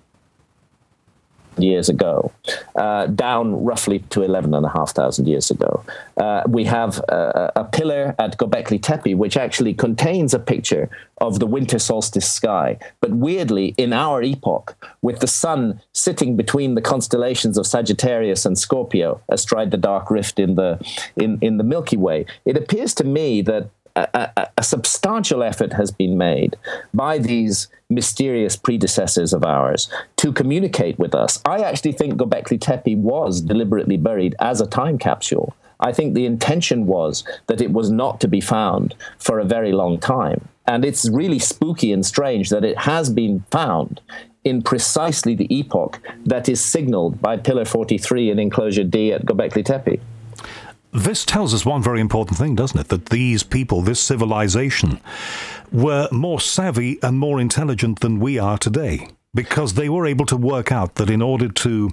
years ago, uh, down roughly to eleven and a half thousand years ago. Uh, we have a, a pillar at Göbekli Tepe, which actually contains a picture of the winter solstice sky, but weirdly, in our epoch, with the sun sitting between the constellations of Sagittarius and Scorpio, astride the dark rift in the in, in the Milky Way, it appears to me that A, a, a substantial effort has been made by these mysterious predecessors of ours to communicate with us. I actually think Göbekli Tepe was deliberately buried as a time capsule. I think the intention was that it was not to be found for a very long time. And it's really spooky and strange that it has been found in precisely the epoch that is signaled by Pillar forty-three in Enclosure D at Göbekli Tepe. This tells us one very important thing, doesn't it? That these people, this civilization, were more savvy and more intelligent than we are today, because they were able to work out that in order to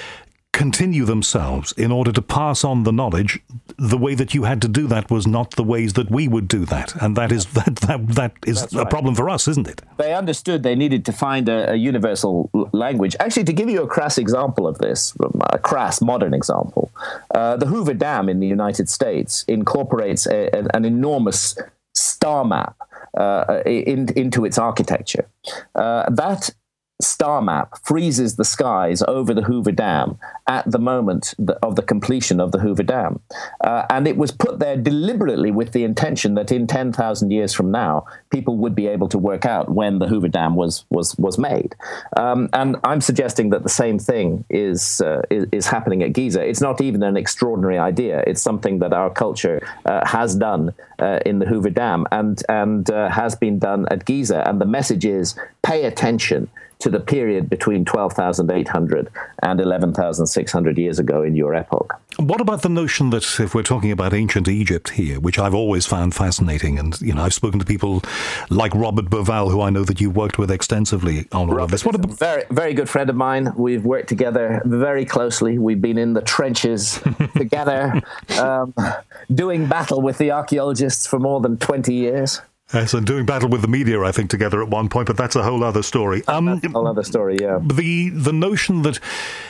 continue themselves, in order to pass on the knowledge, the way that you had to do that was not the ways that we would do that. And that is that that, that is That's a right. problem for us, isn't it? They understood they needed to find a, a universal language. Actually, to give you a crass example of this, a crass modern example, uh, the Hoover Dam in the United States incorporates a, a, an enormous star map uh, in, into its architecture. Uh, that star map freezes the skies over the Hoover Dam at the moment of the completion of the Hoover Dam. Uh, and it was put there deliberately with the intention that in ten thousand years from now, people would be able to work out when the Hoover Dam was was was made. Um, and I'm suggesting that the same thing is, uh, is, is happening at Giza. It's not even an extraordinary idea. It's something that our culture uh, has done uh, in the Hoover Dam and, and uh, has been done at Giza. And the message is, pay attention to the period between twelve thousand eight hundred and eleven thousand six hundred years ago in your epoch. What about the notion that if we're talking about ancient Egypt here, which I've always found fascinating, and you know I've spoken to people like Robert Bauval, who I know that you've worked with extensively on all of this. What about- a very, very good friend of mine. We've worked together very closely. We've been in the trenches together, um, doing battle with the archaeologists for more than twenty years. Yes, and doing battle with the media, I think, together at one point, but that's a whole other story. Um, that's a whole other story, yeah. The the notion that,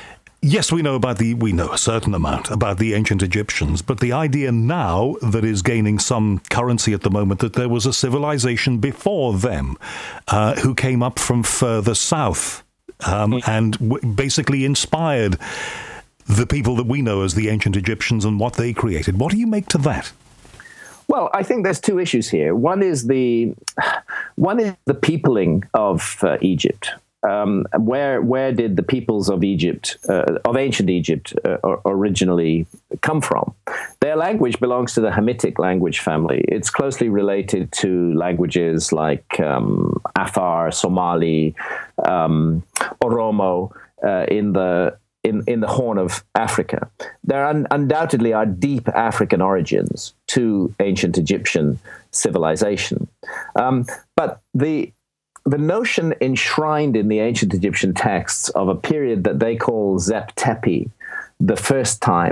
yes, we know about the, we know a certain amount about the ancient Egyptians, but the idea now that is gaining some currency at the moment that there was a civilization before them uh, who came up from further south um, mm. and w- basically inspired the people that we know as the ancient Egyptians and what they created. What do you make to that? Well, I think there's two issues here. One is the one is the peopling of uh, Egypt. Um, where where did the peoples of Egypt, uh, of ancient Egypt, uh, originally come from? Their language belongs to the Hamitic language family. It's closely related to languages like um, Afar, Somali, um, Oromo uh, in the In, in the Horn of Africa. There un- undoubtedly are deep African origins to ancient Egyptian civilization. Um, but the the notion enshrined in the ancient Egyptian texts of a period that they call Zep Tepi, the first time,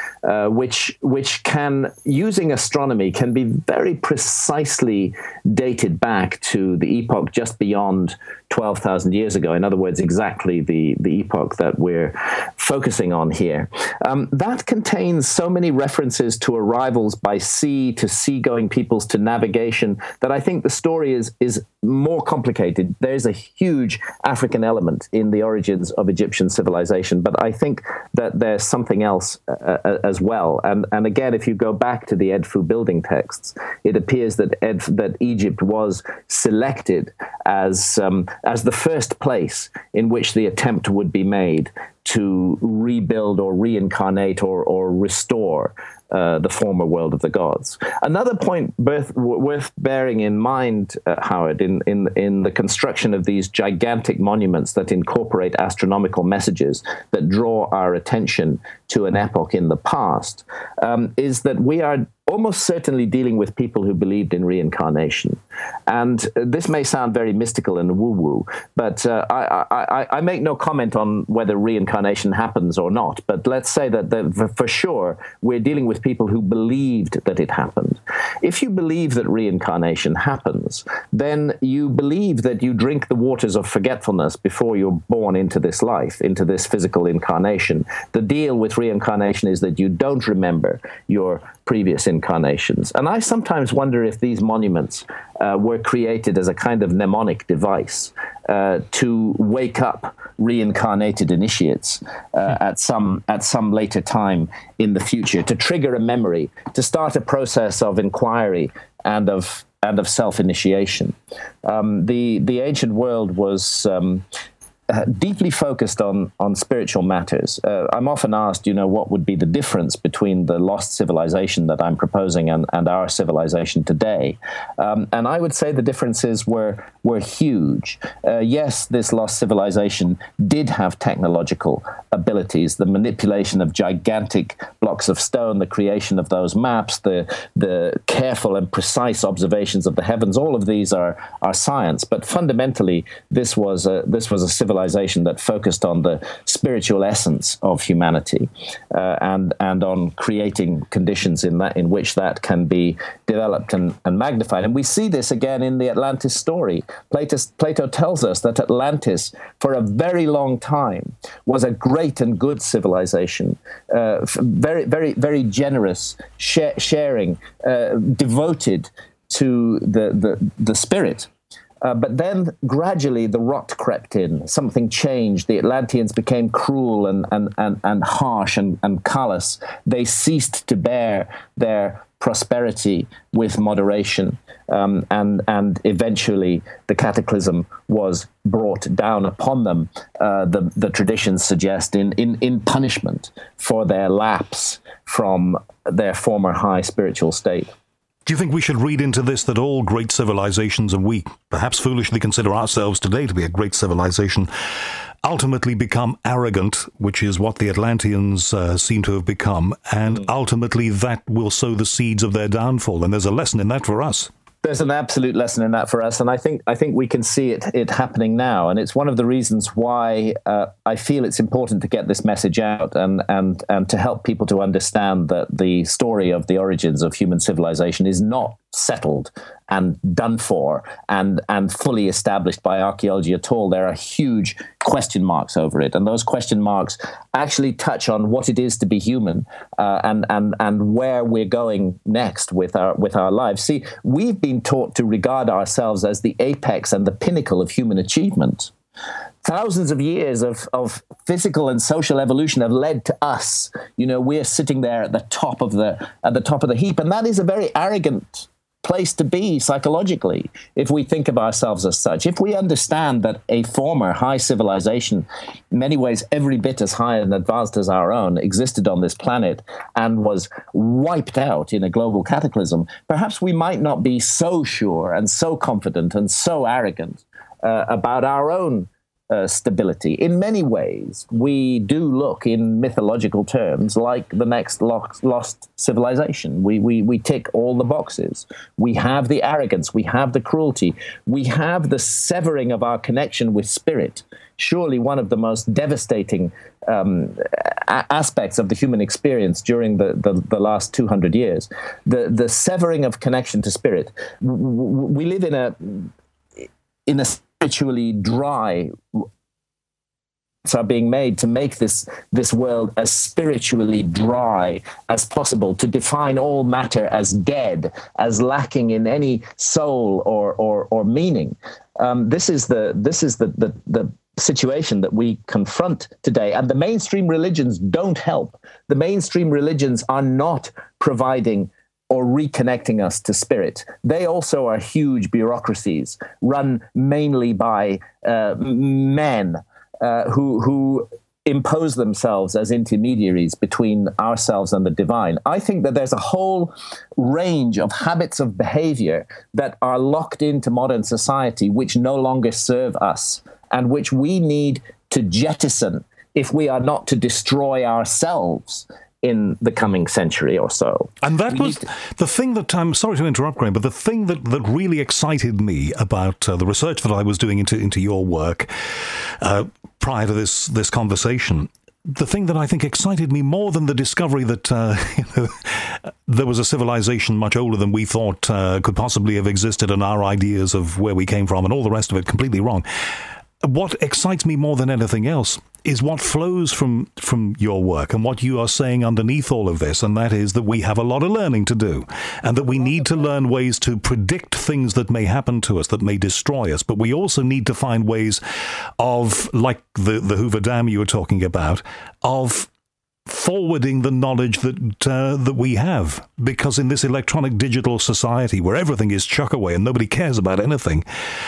uh, which which can, using astronomy, can be very precisely dated back to the epoch just beyond twelve thousand years ago. In other words, exactly the, the epoch that we're focusing on here. Um, that contains so many references to arrivals by sea, to seagoing peoples, to navigation, that I think the story is, is more complicated. There's a huge African element in the origins of Egyptian civilization, but I think that there's something else uh, as well. And, and again, if you go back to the Edfu building texts, it appears that Ed, that Egypt was selected as um, as the first place in which the attempt would be made to rebuild or reincarnate or, or restore uh, the former world of the gods. Another point worth, worth bearing in mind, uh, Howard, in, in, in the construction of these gigantic monuments that incorporate astronomical messages that draw our attention to an epoch in the past, um, is that we are almost certainly dealing with people who believed in reincarnation. And this may sound very mystical and woo-woo, but uh, I, I, I make no comment on whether reincarnation happens or not. But let's say that the, for sure, we're dealing with people who believed that it happened. If you believe that reincarnation happens, then you believe that you drink the waters of forgetfulness before you're born into this life, into this physical incarnation. The deal with reincarnation is that you don't remember your previous incarnations. And I sometimes wonder if these monuments uh, were created as a kind of mnemonic device uh, to wake up reincarnated initiates uh, at some at some later time in the future, to trigger a memory, to start a process of inquiry and of and of self-initiation. Um, the the ancient world was um, Uh, deeply focused on on spiritual matters. Uh, I'm often asked, you know, what would be the difference between the lost civilization that I'm proposing and, and our civilization today? Um, and I would say the differences were were huge. Uh, yes, this lost civilization did have technological abilities, the manipulation of gigantic blocks of stone, the creation of those maps, the the careful and precise observations of the heavens. All of these are are science, but fundamentally, this was a this was a civilization that focused on the spiritual essence of humanity uh, and and on creating conditions in that in which that can be developed and, and magnified. And we see this again in the Atlantis story. Plato, Plato tells us that Atlantis, for a very long time, was a great and good civilization, uh, very, very, very generous, share, sharing, uh, devoted to the the, the spirit. Uh, but then gradually the rot crept in, something changed. The Atlanteans became cruel and, and, and, and harsh and, and callous. They ceased to bear their prosperity with moderation. Um, and, and eventually the cataclysm was brought down upon them, uh, the, the traditions suggest, in, in, in punishment for their lapse from their former high spiritual state. Do you think we should read into this that all great civilizations, and we perhaps foolishly consider ourselves today to be a great civilization, ultimately become arrogant, which is what the Atlanteans uh, seem to have become, and mm. ultimately that will sow the seeds of their downfall? And there's a lesson in that for us. There's an absolute lesson in that for us, and I think I think we can see it it happening now, and it's one of the reasons why uh, I feel it's important to get this message out and and and to help people to understand that the story of the origins of human civilization is not settled and done for and and fully established by archaeology at all. There are huge question marks over it, and those question marks actually touch on what it is to be human uh, and and and where we're going next with our with our lives. See, we've been taught to regard ourselves as the apex and the pinnacle of human achievement. Thousands of years of, of physical and social evolution have led to us. You know, we're sitting there at the top of the at the top of the heap, and that is a very arrogant place to be psychologically if we think of ourselves as such. If we understand that a former high civilization, in many ways every bit as high and advanced as our own, existed on this planet and was wiped out in a global cataclysm, perhaps we might not be so sure and so confident and so arrogant uh, about our own uh, stability. In many ways, we do look in mythological terms like the next lost, lost civilization. We, we, we tick all the boxes. We have the arrogance. We have the cruelty. We have the severing of our connection with spirit. Surely one of the most devastating um, a- aspects of the human experience during the, the, the last two hundred years, the, the severing of connection to spirit. We live in a in a spiritually dry are being made to make this this world as spiritually dry as possible, to define all matter as dead, as lacking in any soul or or, or meaning. Um, this is the this is the, the the situation that we confront today, and the mainstream religions don't help. The mainstream religions are not providing or reconnecting us to spirit. They also are huge bureaucracies run mainly by uh, men uh, who who impose themselves as intermediaries between ourselves and the divine. I think that there's a whole range of habits of behavior that are locked into modern society which no longer serve us and which we need to jettison if we are not to destroy ourselves in the coming century or so. And that we was to- the thing that, I'm sorry to interrupt, Graham, but the thing that, that really excited me about uh, the research that I was doing into, into your work uh, prior to this, this conversation, the thing that I think excited me more than the discovery that uh, you know, there was a civilization much older than we thought uh, could possibly have existed, and our ideas of where we came from and all the rest of it completely wrong. What excites me more than anything else is what flows from, from your work and what you are saying underneath all of this, and that is that we have a lot of learning to do, and that we need to learn ways to predict things that may happen to us, that may destroy us, but we also need to find ways of, like the, the Hoover Dam you were talking about, of forwarding the knowledge that uh, that we have, because in this electronic digital society where everything is chuck away and nobody cares about anything,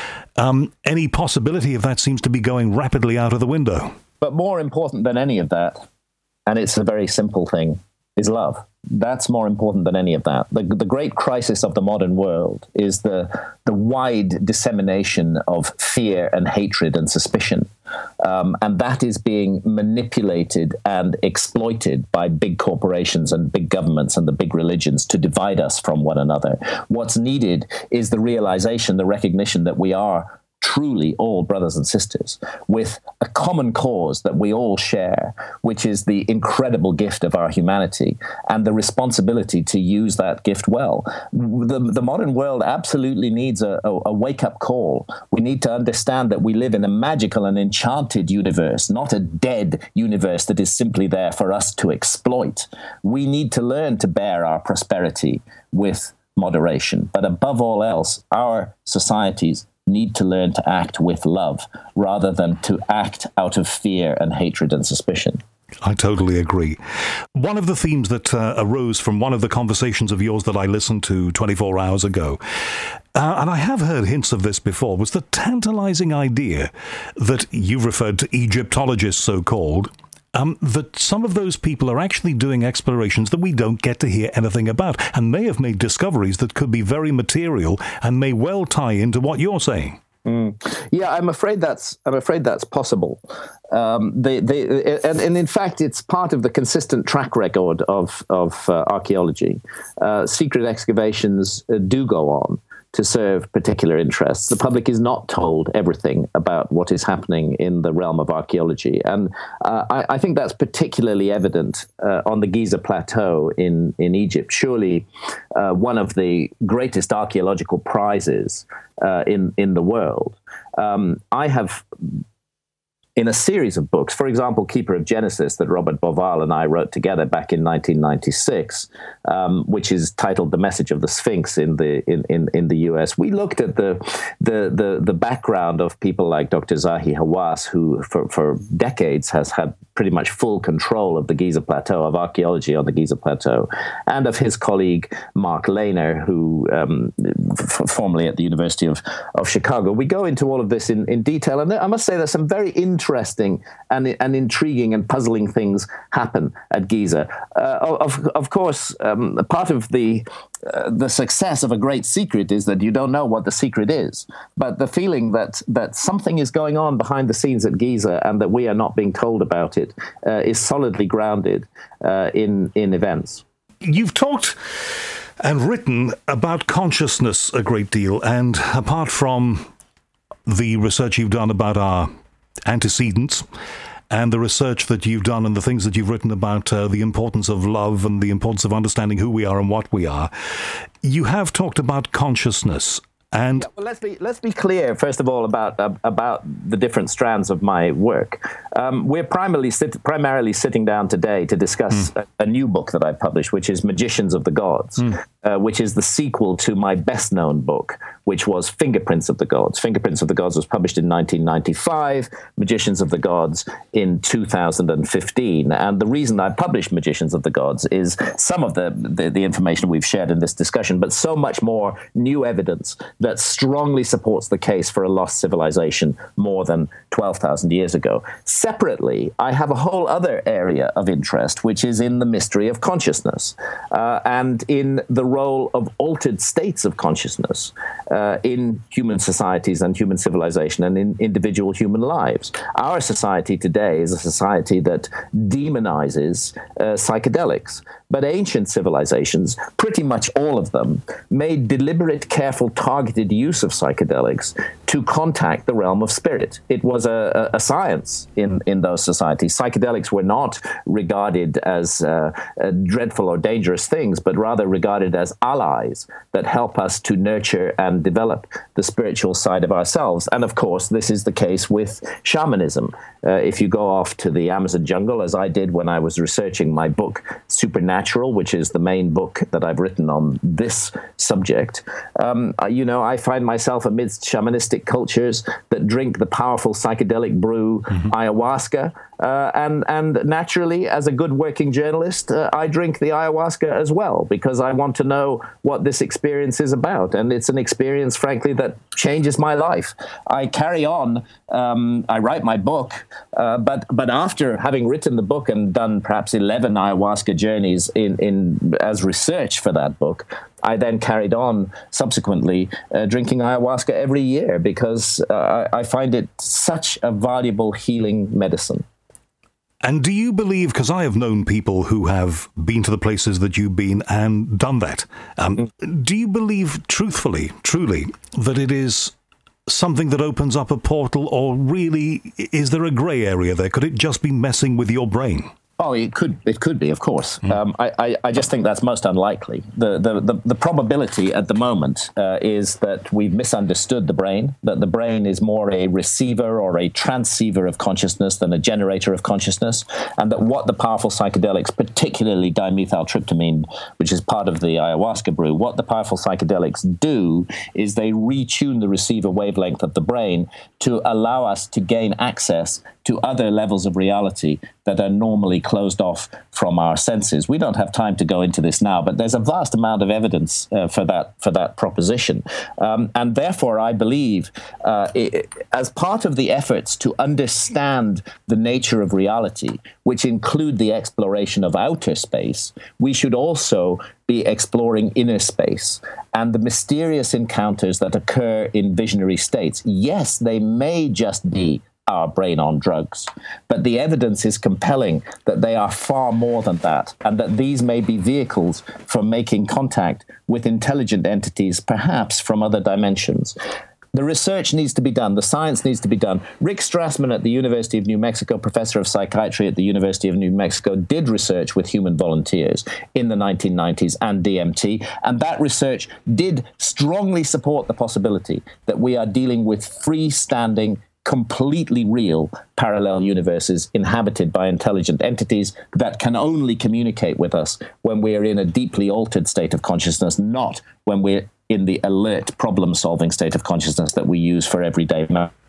um, any possibility of that seems to be going rapidly out of the window. But more important than any of that, and it's a very simple thing, is love. That's more important than any of that. The, the great crisis of the modern world is the, the wide dissemination of fear and hatred and suspicion. Um, and that is being manipulated and exploited by big corporations and big governments and the big religions to divide us from one another. What's needed is the realization, the recognition that we are truly all brothers and sisters with a common cause that we all share, which is the incredible gift of our humanity and the responsibility to use that gift well. The, the modern world absolutely needs a, a, a wake-up call. We need to understand that we live in a magical and enchanted universe, not a dead universe that is simply there for us to exploit. We need to learn to bear our prosperity with moderation. But above all else, our societies need to learn to act with love rather than to act out of fear and hatred and suspicion. I totally agree. One of the themes that uh, arose from one of the conversations of yours that I listened to twenty-four hours ago, uh, and I have heard hints of this before, was the tantalizing idea that you've referred to Egyptologists, so-called, Um, that some of those people are actually doing explorations that we don't get to hear anything about, and may have made discoveries that could be very material and may well tie into what you're saying. Mm. Yeah, I'm afraid that's I'm afraid that's possible. Um, they, they, and, and in fact, it's part of the consistent track record of of uh, archaeology. Uh, secret excavations uh, do go on to serve particular interests. The public is not told everything about what is happening in the realm of archaeology. And uh, I, I think that's particularly evident uh, on the Giza Plateau in, in Egypt. Surely uh, one of the greatest archaeological prizes uh, in, in the world. Um, I have, in a series of books, for example, Keeper of Genesis, that Robert Bauval and I wrote together back in nineteen ninety-six, um, which is titled "The Message of the Sphinx" in the in, in, in the U S. We looked at the the the, the background of people like Doctor Zahi Hawass, who for, for decades has had pretty much full control of the Giza Plateau, of archaeology on the Giza Plateau, and of his colleague Mark Lehner, who um, f- formerly at the University of, of Chicago. We go into all of this in, in detail, and I must say there's some very interesting and, and intriguing and puzzling things happen at Giza. Uh, of, of course, um, part of the uh, the success of a great secret is that you don't know what the secret is, but the feeling that that something is going on behind the scenes at Giza and that we are not being told about it uh, is solidly grounded uh, in in events. You've talked and written about consciousness a great deal, and apart from the research you've done about our antecedents and the research that you've done and the things that you've written about uh, the importance of love and the importance of understanding who we are and what we are, you have talked about consciousness. And yeah, well, let's be let's be clear first of all about uh, about the different strands of my work. Um, we're primarily sit, primarily sitting down today to discuss mm. a, a new book that I've published, which is Magicians of the Gods, mm. uh, which is the sequel to my best known book, which was Fingerprints of the Gods. Fingerprints of the Gods was published in nineteen ninety-five. Magicians of the Gods in two thousand fifteen. And the reason I published Magicians of the Gods is some of the the, the information we've shared in this discussion, but so much more new evidence that strongly supports the case for a lost civilization more than twelve thousand years ago. Separately, I have a whole other area of interest, which is in the mystery of consciousness uh, and in the role of altered states of consciousness uh, in human societies and human civilization and in individual human lives. Our society today is a society that demonizes uh, psychedelics, but ancient civilizations, pretty much all of them, made deliberate, careful, targeted use of psychedelics to contact the realm of spirit. It was a, a, a science in, in those societies. Psychedelics were not regarded as uh, uh, dreadful or dangerous things, but rather regarded as allies that help us to nurture and develop the spiritual side of ourselves. And of course, this is the case with shamanism. Uh, if you go off to the Amazon jungle, as I did when I was researching my book, Supernatural, which is the main book that I've written on this subject, um, you know, I find myself amidst shamanistic cultures that drink the powerful psychedelic brew, mm-hmm. ayahuasca, uh, and and naturally, as a good working journalist, uh, I drink the ayahuasca as well, because I want to know what this experience is about. And it's an experience, frankly, that changes my life. I carry on, um, I write my book, uh, but but after having written the book and done perhaps eleven ayahuasca journeys in, in as research for that book, I then carried on subsequently uh, drinking ayahuasca every year because uh, I find it such a valuable healing medicine. And do you believe, because I have known people who have been to the places that you've been and done that, um, mm. do you believe truthfully, truly, that it is something that opens up a portal, or really is there a grey area there? Could it just be messing with your brain? Oh, it could. It could be, of course. Mm. Um, I, I, I just think that's most unlikely. The the the, the probability at the moment uh, is that we've misunderstood the brain. That the brain is more a receiver or a transceiver of consciousness than a generator of consciousness, and that what the powerful psychedelics, particularly dimethyltryptamine, which is part of the ayahuasca brew, what the powerful psychedelics do is they retune the receiver wavelength of the brain to allow us to gain access to other levels of reality that are normally closed off from our senses. We don't have time to go into this now, but there's a vast amount of evidence uh, for that for that proposition. Um, and therefore, I believe, uh, it, as part of the efforts to understand the nature of reality, which include the exploration of outer space, we should also be exploring inner space and the mysterious encounters that occur in visionary states. Yes, they may just be our brain on drugs, but the evidence is compelling that they are far more than that, and that these may be vehicles for making contact with intelligent entities, perhaps from other dimensions. The research needs to be done. The science needs to be done. Rick Strassman at the University of New Mexico, professor of psychiatry at the University of New Mexico, did research with human volunteers in the nineteen nineties and D M T, and that research did strongly support the possibility that we are dealing with freestanding, completely real parallel universes inhabited by intelligent entities that can only communicate with us when we are in a deeply altered state of consciousness, not when we're in the alert problem-solving state of consciousness that we use for everyday matters.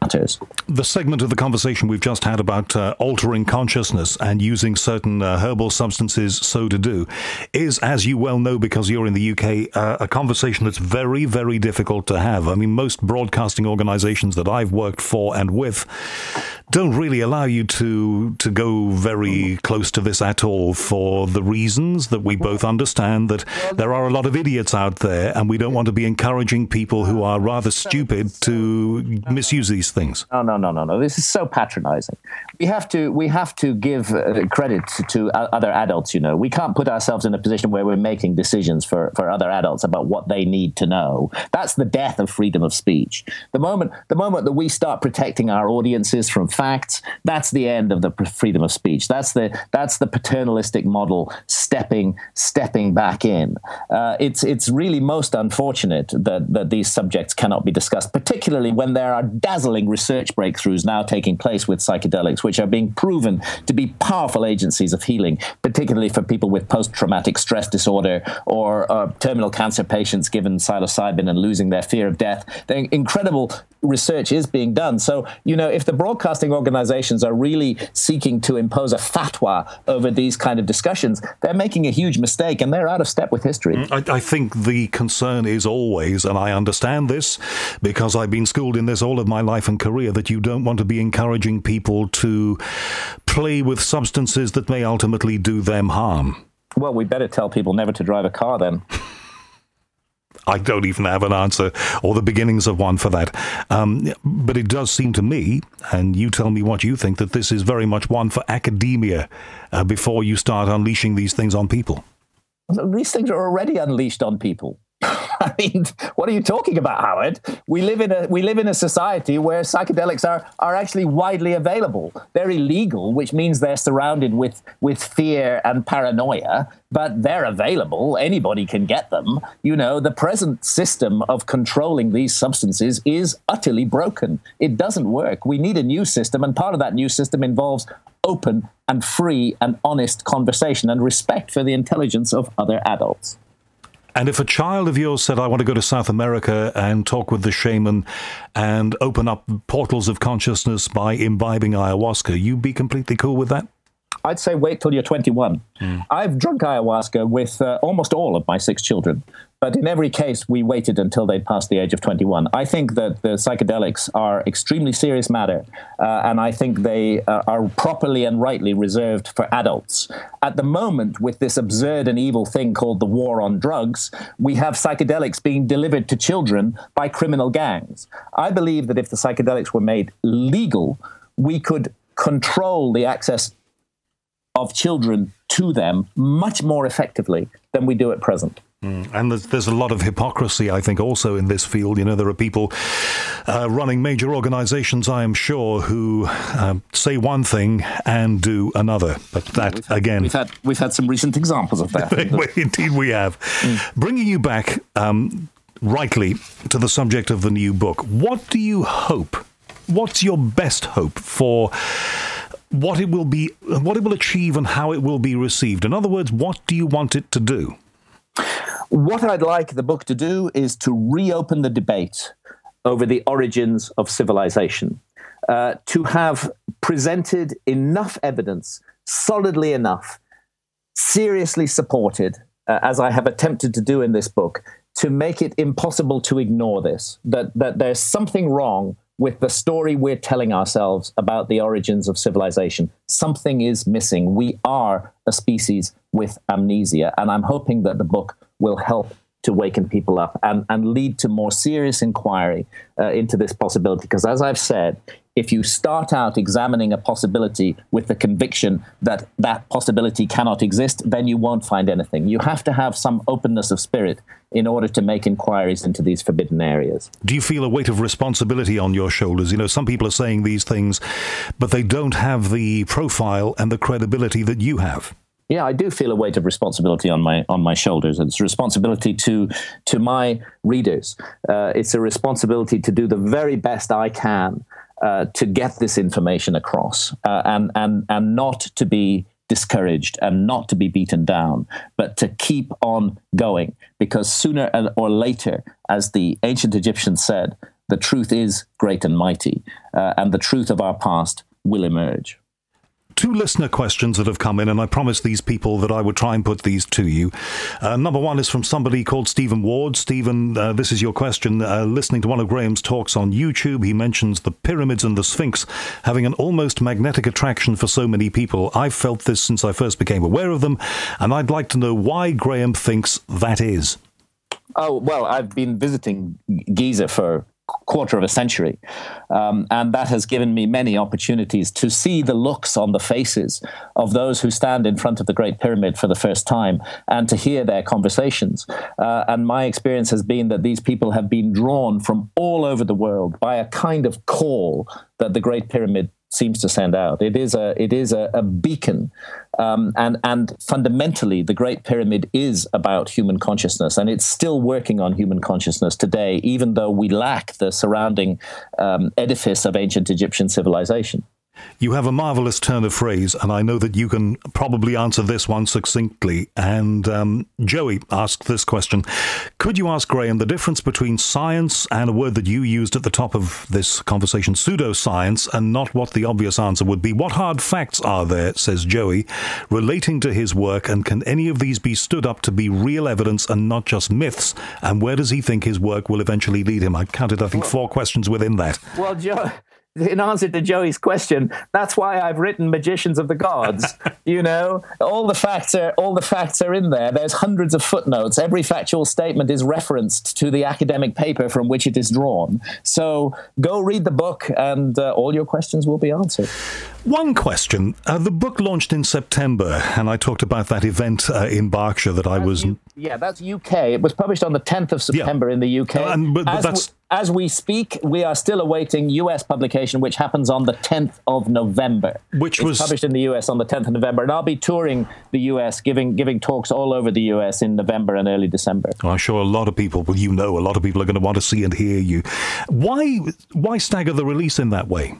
matters. The segment of the conversation we've just had about uh, altering consciousness and using certain uh, herbal substances so to do is, as you well know because you're in the U K, uh, a conversation that's very, very difficult to have. I mean, most broadcasting organizations that I've worked for and with don't really allow you to to go very close to this at all, for the reasons that we both understand, that there are a lot of idiots out there, and we don't want to be encouraging people who are rather stupid to misuse these things. No, no, no, no, no. This is so patronizing. We have to we have to give uh, credit to uh, other adults, you know. We can't put ourselves in a position where we're making decisions for, for other adults about what they need to know. That's the death of freedom of speech. The moment the moment that we start protecting our audiences from facts, that's the end of the freedom of speech. That's the that's the paternalistic model stepping stepping back in. Uh, it's it's really most unfortunate that that these subjects cannot be discussed, particularly when there are dazzling research breakthroughs now taking place with psychedelics, which are being proven to be powerful agencies of healing, particularly for people with post-traumatic stress disorder or uh, terminal cancer patients given psilocybin and losing their fear of death. The incredible research is being done. So, you know, if the broadcasting organizations are really seeking to impose a fatwa over these kind of discussions, they're making a huge mistake and they're out of step with history. I, I think the concern is always, and I understand this because I've been schooled in this all of my life and career, that you don't want to be encouraging people to play with substances that may ultimately do them harm. Well, we better tell people never to drive a car then. I don't even have an answer or the beginnings of one for that. Um, but it does seem to me, and you tell me what you think, that this is very much one for academia uh, before you start unleashing these things on people. These things are already unleashed on people. I mean, what are you talking about, Howard? We live in a we live in a society where psychedelics are are actually widely available. They're illegal, which means they're surrounded with with fear and paranoia, but they're available. Anybody can get them. You know, the present system of controlling these substances is utterly broken. It doesn't work. We need a new system, and part of that new system involves open and free and honest conversation and respect for the intelligence of other adults. And if a child of yours said, I want to go to South America and talk with the shaman and open up portals of consciousness by imbibing ayahuasca, you'd be completely cool with that? I'd say wait till you're twenty-one. Mm. I've drunk ayahuasca with uh, almost all of my six children, but in every case, we waited until they'd passed the age of twenty-one. I think that the psychedelics are extremely serious matter, uh, and I think they uh, are properly and rightly reserved for adults. At the moment, with this absurd and evil thing called the war on drugs, we have psychedelics being delivered to children by criminal gangs. I believe that if the psychedelics were made legal, we could control the access of children to them much more effectively than we do at present. Mm. And there's, there's a lot of hypocrisy, I think, also in this field. You know, there are people uh, running major organizations, I am sure, who uh, say one thing and do another. But that, we've had, again... We've had, we've had some recent examples of that. Indeed we have. Mm. Bringing you back, um, rightly, to the subject of the new book, what do you hope? What's your best hope for what it will be, what it will achieve and how it will be received? In other words, what do you want it to do? What I'd like the book to do is to reopen the debate over the origins of civilization, uh, to have presented enough evidence, solidly enough, seriously supported, uh, as I have attempted to do in this book, to make it impossible to ignore this, that, that there's something wrong with the story we're telling ourselves about the origins of civilization. Something is missing. We are a species with amnesia, and I'm hoping that the book will help to waken people up and, and lead to more serious inquiry uh, into this possibility. Because as I've said, if you start out examining a possibility with the conviction that that possibility cannot exist, then you won't find anything. You have to have some openness of spirit in order to make inquiries into these forbidden areas. Do you feel a weight of responsibility on your shoulders? You know, some people are saying these things, but they don't have the profile and the credibility that you have. Yeah, I do feel a weight of responsibility on my on my shoulders. It's a responsibility to to my readers. Uh, it's a responsibility to do the very best I can uh, to get this information across, uh, and and and not to be discouraged and not to be beaten down, but to keep on going, because sooner or later, as the ancient Egyptians said, the truth is great and mighty, uh, and the truth of our past will emerge. Two listener questions that have come in, and I promised these people that I would try and put these to you. Uh, number one is from somebody called Stephen Ward. Stephen, uh, this is your question. Uh, listening to one of Graham's talks on YouTube, he mentions the pyramids and the Sphinx having an almost magnetic attraction for so many people. I've felt this since I first became aware of them, and I'd like to know why Graham thinks that is. Oh, well, I've been visiting Giza for quarter of a century. Um, and that has given me many opportunities to see the looks on the faces of those who stand in front of the Great Pyramid for the first time and to hear their conversations. Uh, and my experience has been that these people have been drawn from all over the world by a kind of call that the Great Pyramid seems to send out. It is a it is a, a beacon, um, and and fundamentally, the Great Pyramid is about human consciousness, and it's still working on human consciousness today, even though we lack the surrounding um, edifice of ancient Egyptian civilization. You have a marvelous turn of phrase, and I know that you can probably answer this one succinctly. And um, Joey asked this question. Could you ask Graham the difference between science and a word that you used at the top of this conversation, pseudoscience, and not what the obvious answer would be? What hard facts are there, says Joey, relating to his work, and can any of these be stood up to be real evidence and not just myths? And where does he think his work will eventually lead him? I counted, I think, four questions within that. Well, Joe... In answer to Joey's question, that's why I've written Magicians of the Gods. You know, all the facts are all the facts are in there. There's hundreds of footnotes. Every factual statement is referenced to the academic paper from which it is drawn. So go read the book, and uh, all your questions will be answered. One question. Uh, the book launched in September, and I talked about that event uh, in Berkshire that I that's was... U- yeah, that's U K. It was published on the tenth of September yeah. in the U K. Uh, and, but, but as, that's... we, as we speak, we are still awaiting U S publication, which happens on the tenth of November. Which it's was... published in the U S on the tenth of November, and I'll be touring the U S, giving giving talks all over the U S in November and early December. Well, I'm sure a lot of people, well, you know, a lot of people are going to want to see and hear you. Why, why stagger the release in that way?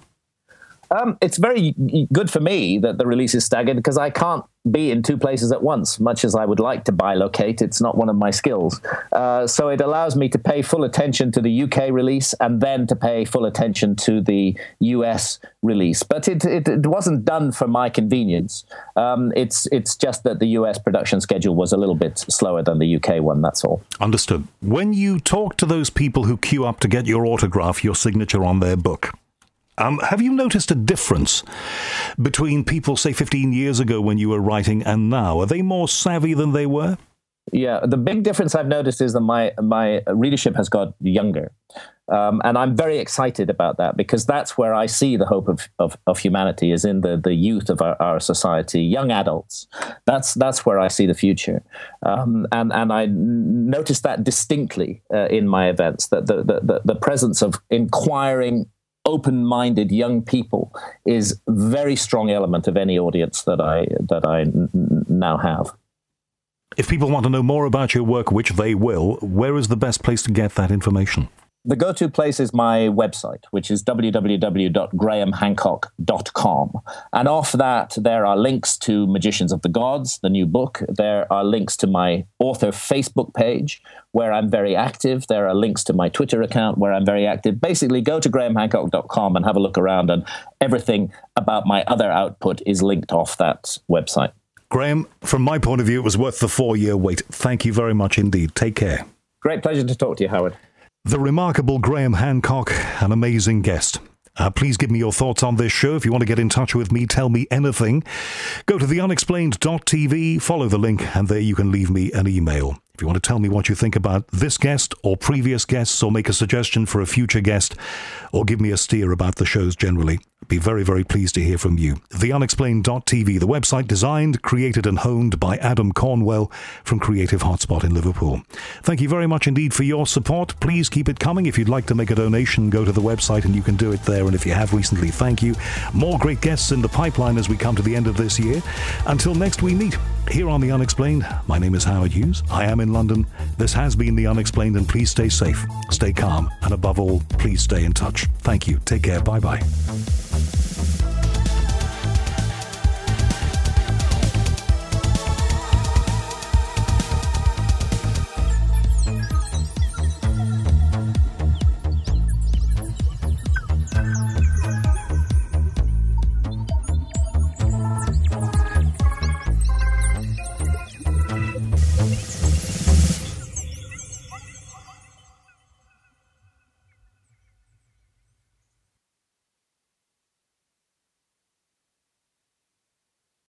Um, it's very good for me that the release is staggered because I can't be in two places at once, much as I would like to bilocate. It's not one of my skills. Uh, so it allows me to pay full attention to the U K release and then to pay full attention to the U S release. But it, it, it wasn't done for my convenience. Um, it's, it's just that the U S production schedule was a little bit slower than the U K one, that's all. Understood. When you talk to those people who queue up to get your autograph, your signature on their book, Um, have you noticed a difference between people, say, fifteen years ago when you were writing and now? Are they more savvy than they were? Yeah, the big difference I've noticed is that my, my readership has got younger. Um, and I'm very excited about that because that's where I see the hope of, of, of humanity is in the, the youth of our, our society, young adults. That's that's where I see the future. Um, and, and I noticed that distinctly uh, in my events, that the, the, the, the presence of inquiring, open-minded young people is a very strong element of any audience that I that I n- now have. If people want to know more about your work, which they will, where is the best place to get that information? The go-to place is my website, which is w w w dot graham hancock dot com. And off that, there are links to Magicians of the Gods, the new book. There are links to my author Facebook page, where I'm very active. There are links to my Twitter account, where I'm very active. Basically, go to graham hancock dot com and have a look around, and everything about my other output is linked off that website. Graham, from my point of view, it was worth the four-year wait. Thank you very much indeed. Take care. Great pleasure to talk to you, Howard. The remarkable Graham Hancock, an amazing guest. Uh, please give me your thoughts on this show. If you want to get in touch with me, tell me anything. Go to the unexplained dot t v, follow the link, and there you can leave me an email. If you want to tell me what you think about this guest or previous guests, or make a suggestion for a future guest, or give me a steer about the shows generally, I'd be very, very pleased to hear from you. the unexplained dot t v, the website designed, created and honed by Adam Cornwell from Creative Hotspot in Liverpool. Thank you very much indeed for your support. Please keep it coming. If you'd like to make a donation, go to the website and you can do it there. And if you have recently, thank you. More great guests in the pipeline as we come to the end of this year. Until next we meet here on The Unexplained, my name is Howard Hughes. I am in London. This has been The Unexplained, and please stay safe, stay calm, and above all, please stay in touch. Thank you. Take care. Bye-bye.